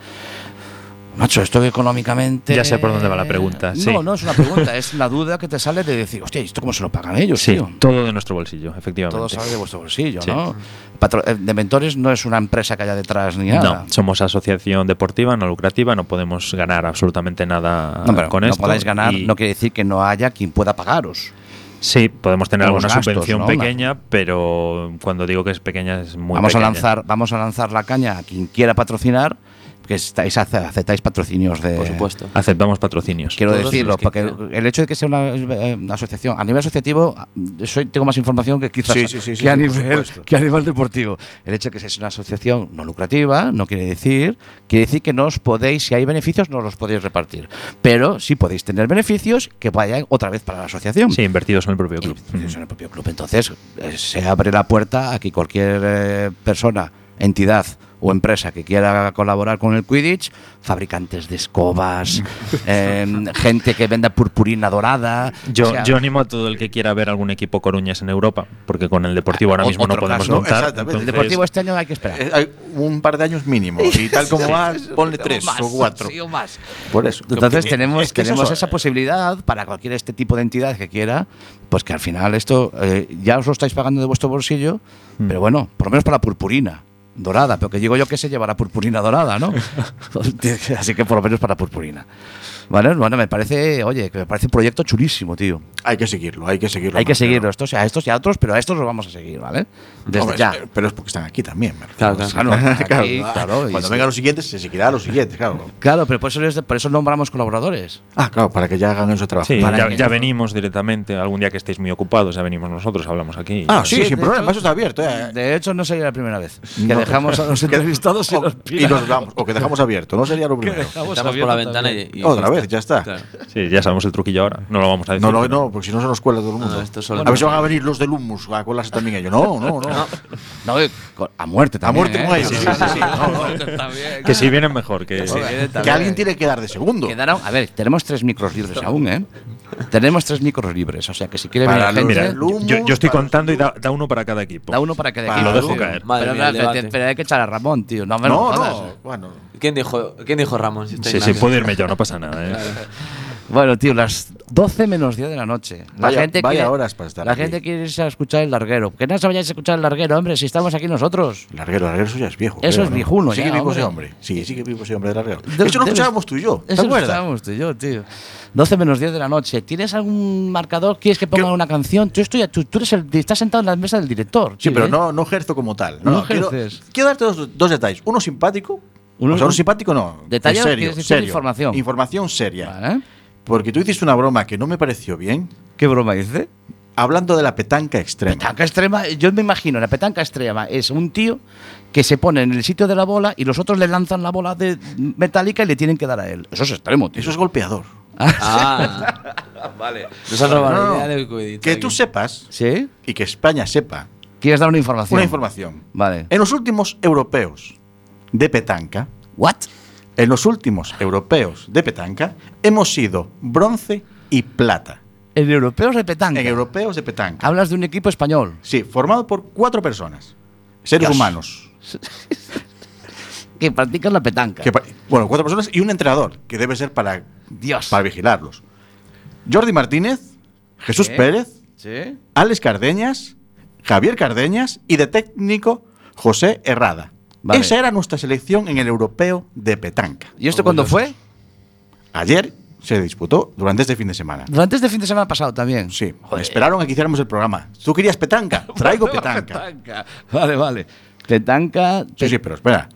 Macho, esto que económicamente. Ya sé por dónde va la pregunta, No, sí. no es una pregunta, es la duda que te sale de decir, hostia, ¿y esto cómo se lo pagan ellos, Sí, tío? todo de nuestro bolsillo, efectivamente. Todo sale de vuestro bolsillo, Sí. ¿no? Patro- eh, de Mentores no es una empresa que haya detrás ni nada. No, somos asociación deportiva, no lucrativa, no podemos ganar absolutamente nada No, pero con no esto. podáis ganar, y- no quiere decir que no haya quien pueda pagaros. Sí, podemos tener Con los alguna gastos, subvención ¿no? pequeña, pero cuando digo que es pequeña es muy vamos pequeña. a lanzar, vamos a lanzar la caña a quien quiera patrocinar, que estáis ace- aceptáis patrocinios de. Por supuesto. Aceptamos patrocinios. Quiero Todos decirlo, los que porque quieran. el hecho de que sea una, eh, una asociación, a nivel asociativo, eh, soy, tengo más información que quizás Sí, sí, sí, sí, que, a sí, por nivel, supuesto. que a nivel deportivo. El hecho de que sea una asociación no lucrativa no quiere decir, quiere decir que no os podéis, si hay beneficios, no los podéis repartir. Pero sí podéis tener beneficios que vayan otra vez para la asociación. Sí, invertidos en el propio club. Y- y es en el propio club. Entonces, eh, se abre la puerta a que cualquier eh, persona, entidad o empresa que quiera colaborar con el Quidditch, fabricantes de escobas, eh, gente que venda purpurina dorada. Yo, o sea, yo animo a todo el que quiera ver algún equipo coruñas en Europa, porque con el Deportivo ahora O- mismo no otro podemos caso, contar. exactamente. el entonces- Deportivo este año hay que esperar. Eh, hay un par de años mínimo. Y tal como va, ponle tres Más, o cuatro. sí, o más. Por eso. Entonces Que- tenemos, es que es tenemos eso. esa posibilidad para cualquier este tipo de entidad que quiera, pues que al final esto eh, ya os lo estáis pagando de vuestro bolsillo, Mm. pero bueno, por lo menos para la purpurina dorada, pero que digo yo que se llevará purpurina dorada, ¿no? Así que por lo menos para purpurina. Vale, bueno, me parece, oye, que me parece un proyecto chulísimo, tío. Hay que seguirlo, hay que seguirlo. Hay que más, seguirlo, pero- estos a estos y a otros, pero a estos los vamos a seguir, ¿vale? Desde Hombre, ya. es- Pero es porque están aquí también. me refiero. Claro, claro. Claro, aquí, ah, claro, y Cuando sí. vengan los siguientes, se seguirá a los siguientes, claro. Claro, pero por eso, les- por eso nombramos colaboradores. Ah, claro, para que ya hagan ese trabajo. Sí, Para ya, que- ya venimos directamente. Algún día que estéis muy ocupados, ya venimos nosotros, hablamos aquí. Ah, sí, Sí, sin de problema, hecho- eso está abierto. eh. De hecho, no sería la primera vez que No. dejamos a los entrevistados y O- nos y nos vamos, o que dejamos abierto, no sería lo primero. Entramos por la ventana y, y Otra vez, vez, ya está. Claro. Sí, ya sabemos el truquillo ahora. No lo vamos a decir. No, no, pero- no, porque si no se nos cuela todo el mundo. No, esto solo- a ver si van a venir los del humus a colarse también ellos. No, no, no. No, eh, con- a muerte A también. muerte ¿eh? con ellos. Sí, sí, sí. No, no. Que si vienen mejor. Que Sí, viene Que también. alguien tiene que dar de segundo. Quedaron, a ver, tenemos tres micros libres aún, ¿eh? Tenemos tres micros libres, o sea que si quiere Para venir los gente, Mira, del humus, yo, yo estoy para contando y los- da, da uno para cada equipo. da uno para que de Para aquí. lo dejo tío. caer. Madre Pero, mía, el pero- debate. pero hay que echar a Ramón, tío. No, me lo No, jodas. no. Bueno, ¿Quién dijo, ¿Quién dijo Ramón? Si está Sí, sí, Ignacio. puedo irme yo, no pasa nada. ¿eh? Bueno, tío, las doce menos diez de la noche. La Vaya- gente vaya quiere, horas para estar La aquí. gente quiere irse a escuchar el larguero. Que no se vayáis a escuchar el larguero, hombre, si estamos aquí nosotros. Larguero, Larguero, eso ya es viejo. Eso creo, es ¿no? viejuno Sigue ya, vivo ese hombre. hombre. Sí, sigue vivo ese hombre de Larguero. De- Eso lo debes- escuchábamos tú y yo. ¿Te Eso lo acuerdas? estábamos tú y yo, tío. doce menos diez de la noche. ¿Tienes algún marcador? ¿Quieres que ponga una canción? Tú, estoy, tú, tú eres el, estás sentado en la mesa del director. Sí, tío, pero ¿eh? no, no ejerzo como tal. No No, quiero, ejerces. quiero darte dos, dos detalles. Uno simpático. Uno- o sea, uno simpático no. Detalle, en serio, quieres decir serio. información. Información seria. Vale. Porque tú hiciste una broma que no me pareció bien, ¿Qué broma dice? hablando de la petanca extrema. Petanca extrema, yo me imagino, la petanca extrema es un tío que se pone en el sitio de la bola y los otros le lanzan la bola de metálica y le tienen que dar a él. Eso es extremo, tío. Eso es golpeador. Ah, vale. nos han robado No, la no, idea no. del Quidditch Que aquí. tú sepas ¿Sí? y que España sepa ¿Quieres dar una información? una información. Vale. En los últimos europeos de petanca, ¿What? en los últimos europeos de petanca, hemos sido bronce y plata. En europeos de petanca. En europeos de petanca. Hablas de un equipo español. Sí, formado por cuatro personas, seres Dios. humanos. Que practican la petanca. Que pa- bueno, cuatro personas y un entrenador, que debe ser para, Dios. para vigilarlos. Jordi Martínez, Jesús Sí. Pérez, ¿Sí? Alex Cardeñas, Javier Cardeñas y de técnico José Herrada. Vale. Esa era nuestra selección en el europeo de petanca. ¿Y esto cuándo fue? Ayer se disputó durante este fin de semana. Durante este fin de semana pasado también. Sí, Joder. esperaron a que hiciéramos el programa. ¿Tú querías petanca? Traigo petanca. Petanca. Vale, vale. Petanca. Sí, sí, pero espera.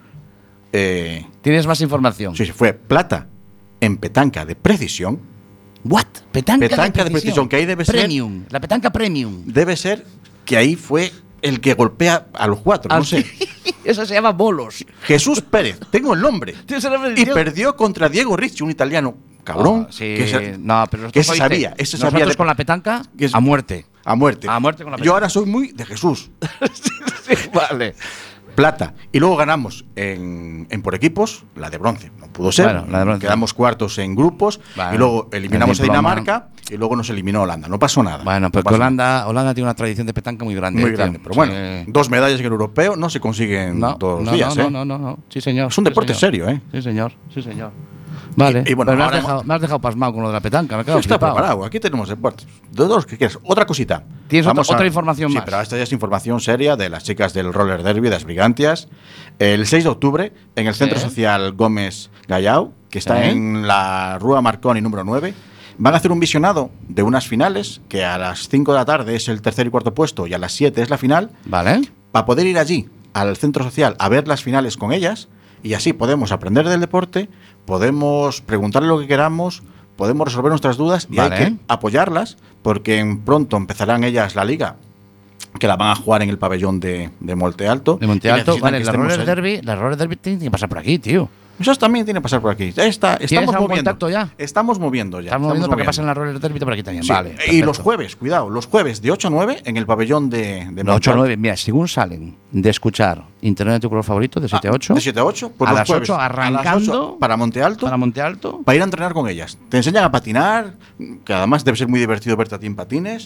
Eh, ¿Tienes más información? sí, sí, fue plata en petanca de precisión. ¿What? Petanca, Petanca de precisión, que ahí debe ser- Premium. La petanca premium. Debe ser que ahí fue el que golpea a los cuatro, no Ah, sé. sí. Eso se llama bolos. Jesús Pérez, tengo el nombre. Tío, ese nombre, Y tío. perdió contra Diego Ricci, un italiano cabrón. Ah, sí, que se- no, pero que nosotros, se oíste, sabía, ese sabía nosotros de- con la petanca que es- a muerte. a muerte. A muerte con la Yo petanca. ahora soy muy de Jesús. Vale. Plata. Y luego ganamos en, en por equipos, la de bronce. No pudo ser. Bueno, la de bronce. Quedamos cuartos en grupos. Vale. Y luego eliminamos a El diploma. Dinamarca. Y luego nos eliminó Holanda. No pasó nada. Bueno, No pues que pasó Holanda, Holanda tiene una tradición de petanca muy grande. nada. Muy tío. grande. Pero bueno, Sí. dos medallas en el europeo no se consiguen No, todos los no, días. no, ¿eh? no, no, no, sí señor. Es un sí, deporte señor. serio, ¿eh? Sí señor, sí señor. Vale, Y- y bueno, pues me, has ahora dejado, hemos- me has dejado pasmado con lo de la petanca, me he quedado Está flipado. preparado. Aquí tenemos deportes. De dos que quieras. Otra cosita. ¿Tienes otra- Vamos otra información sí, más? pero esta ya es información seria de las chicas del roller derby, de las Brigantias. El seis de octubre, en el Centro Sí. Social Gómez Gallao, que está Sí. en la Rúa Marconi número nueve, van a hacer un visionado de unas finales, que a las cinco de la tarde es el tercer y cuarto puesto y a las siete es la final, Vale. para poder ir allí, al Centro Social, a ver las finales con ellas, y así podemos aprender del deporte, podemos preguntarle lo que queramos, podemos resolver nuestras dudas y Vale. hay que apoyarlas, porque en pronto empezarán ellas la liga, que la van a jugar en el pabellón de, de Monte Alto. De Monte y Alto, necesitan vale, que la estemos roller ahí. derby, la roller derby tiene que pasar por aquí, tío. Eso también tiene que pasar por aquí. Ya está, estamos algún moviendo. contacto ya? Estamos moviendo ya. Estamos viendo para que moviendo. pasen la roller derby por aquí también. Sí, Vale. y perfecto. los jueves, cuidado, los jueves de ocho a nueve en el pabellón de, de De Monte ocho a Alto. nueve, mira, según salen de escuchar Internet de tu color favorito, de siete a Ah, ocho. De siete a ocho, pues A los las jueves, ocho, a las arrancando ocho, para Monte Alto, Para Monte Alto. para ir a entrenar con ellas. Te enseñan a patinar, que además debe ser muy divertido verte a ti en patines.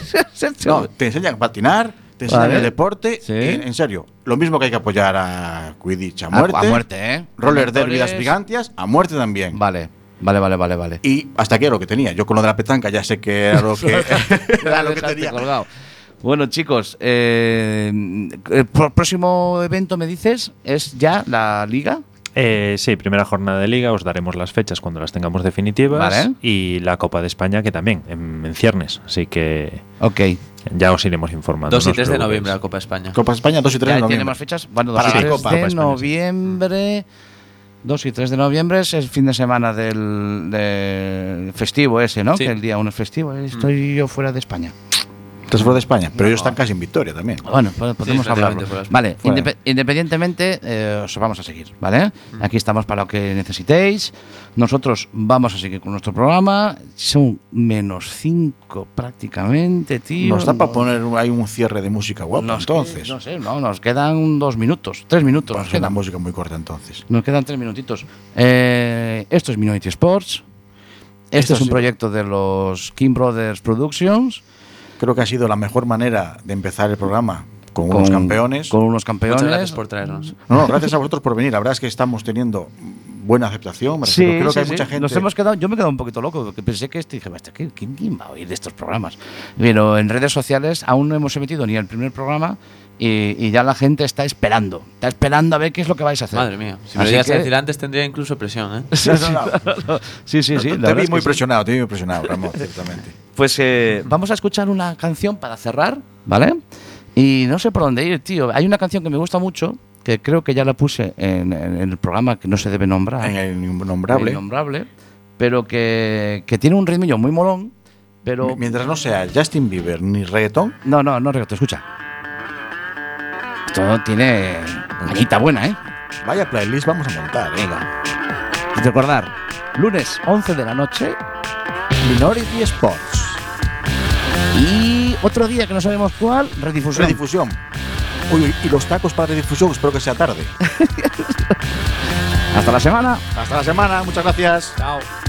No, te enseñan a patinar, te enseñan Vale. el deporte. Sí. En, en serio, lo mismo que hay que apoyar a Quidditch a A- muerte. a muerte, ¿eh? Roller derby, las Mentores. Brigantias, a muerte también. Vale, vale, vale, vale, vale. Y hasta aquí era lo que tenía. Yo con lo de la petanca ya sé que era lo que, era lo que Dejaste tenía. colgado. Bueno, chicos, eh, el pro- próximo evento, me dices, es ya la liga. Eh, sí, primera jornada de liga, os daremos las fechas cuando las tengamos definitivas. Vale. Y la Copa de España, que también, en, en ciernes. Así que Ok. ya os iremos informando. dos y no os tres de preocupéis. noviembre la Copa España. Copa España dos y tres Ya de noviembre. tenemos fechas. Bueno, dos Para y la tres Copa, de Copa España, sí. noviembre. dos y tres de noviembre es el fin de semana del, del festivo ese, ¿no? Sí. Que el día uno es festivo. Estoy yo fuera de España. Entonces fuera de España, pero ellos están casi en Vitoria también. Bueno, pues podemos Sí, hablarlo. prácticamente fuera. Vale, Fuera. indep- independientemente, eh, os vamos a seguir, ¿vale? Aquí estamos para lo que necesitéis. Nosotros vamos a seguir con nuestro programa. Son menos cinco prácticamente, tío. Nos da para No- poner ahí un cierre de música guapo, nos entonces. que- no sé, no, nos quedan dos minutos, tres minutos. Vamos a Nos hacer una quedan, música muy corta entonces. nos quedan tres minutitos. Eh, esto es Minority Sports. Este Esto es un sí. proyecto de los King Brothers Productions. Creo que ha sido la mejor manera de empezar el programa con, unos campeones. Con unos campeones. Muchas gracias por traernos. No, no, gracias a vosotros por venir. La verdad es que estamos teniendo buena aceptación. Me Sí, refiero, creo sí, que hay sí. mucha gente. Nos hemos quedado, yo me he quedado un poquito loco, porque pensé que este, dije, "Basta, ¿quién, quién va a oír de estos programas?". Pero en redes sociales aún no hemos emitido ni el primer programa y, y ya la gente está esperando. Está esperando a ver qué es lo que vais a hacer. Madre mía. Si me lo Así llegas a que- decir antes tendría incluso presión, ¿eh? Sí, sí, sí, sí, sí, la te verdad vi es que muy sí. presionado, te vi muy presionado, Ramón, ciertamente. Pues eh, vamos a escuchar una canción para cerrar, ¿vale? Y no sé por dónde ir, tío. Hay una canción que me gusta mucho, que creo que ya la puse en, en el programa que no se debe nombrar. En el innombrable. Innombrable, pero que, que tiene un ritmillo muy molón, pero... Mi- Mientras no sea Justin Bieber ni reggaetón, No, no, no, reggaetón, escucha. Esto tiene cañita buena, ¿eh? vaya playlist vamos a montar. ¿eh? Venga. Y recordar, lunes once de la noche Minority Sports. y otro día que no sabemos cuál, redifusión. Redifusión. Uy, uy, y los tacos para redifusión, espero que sea tarde. Hasta la semana. Hasta la semana, muchas gracias. Chao.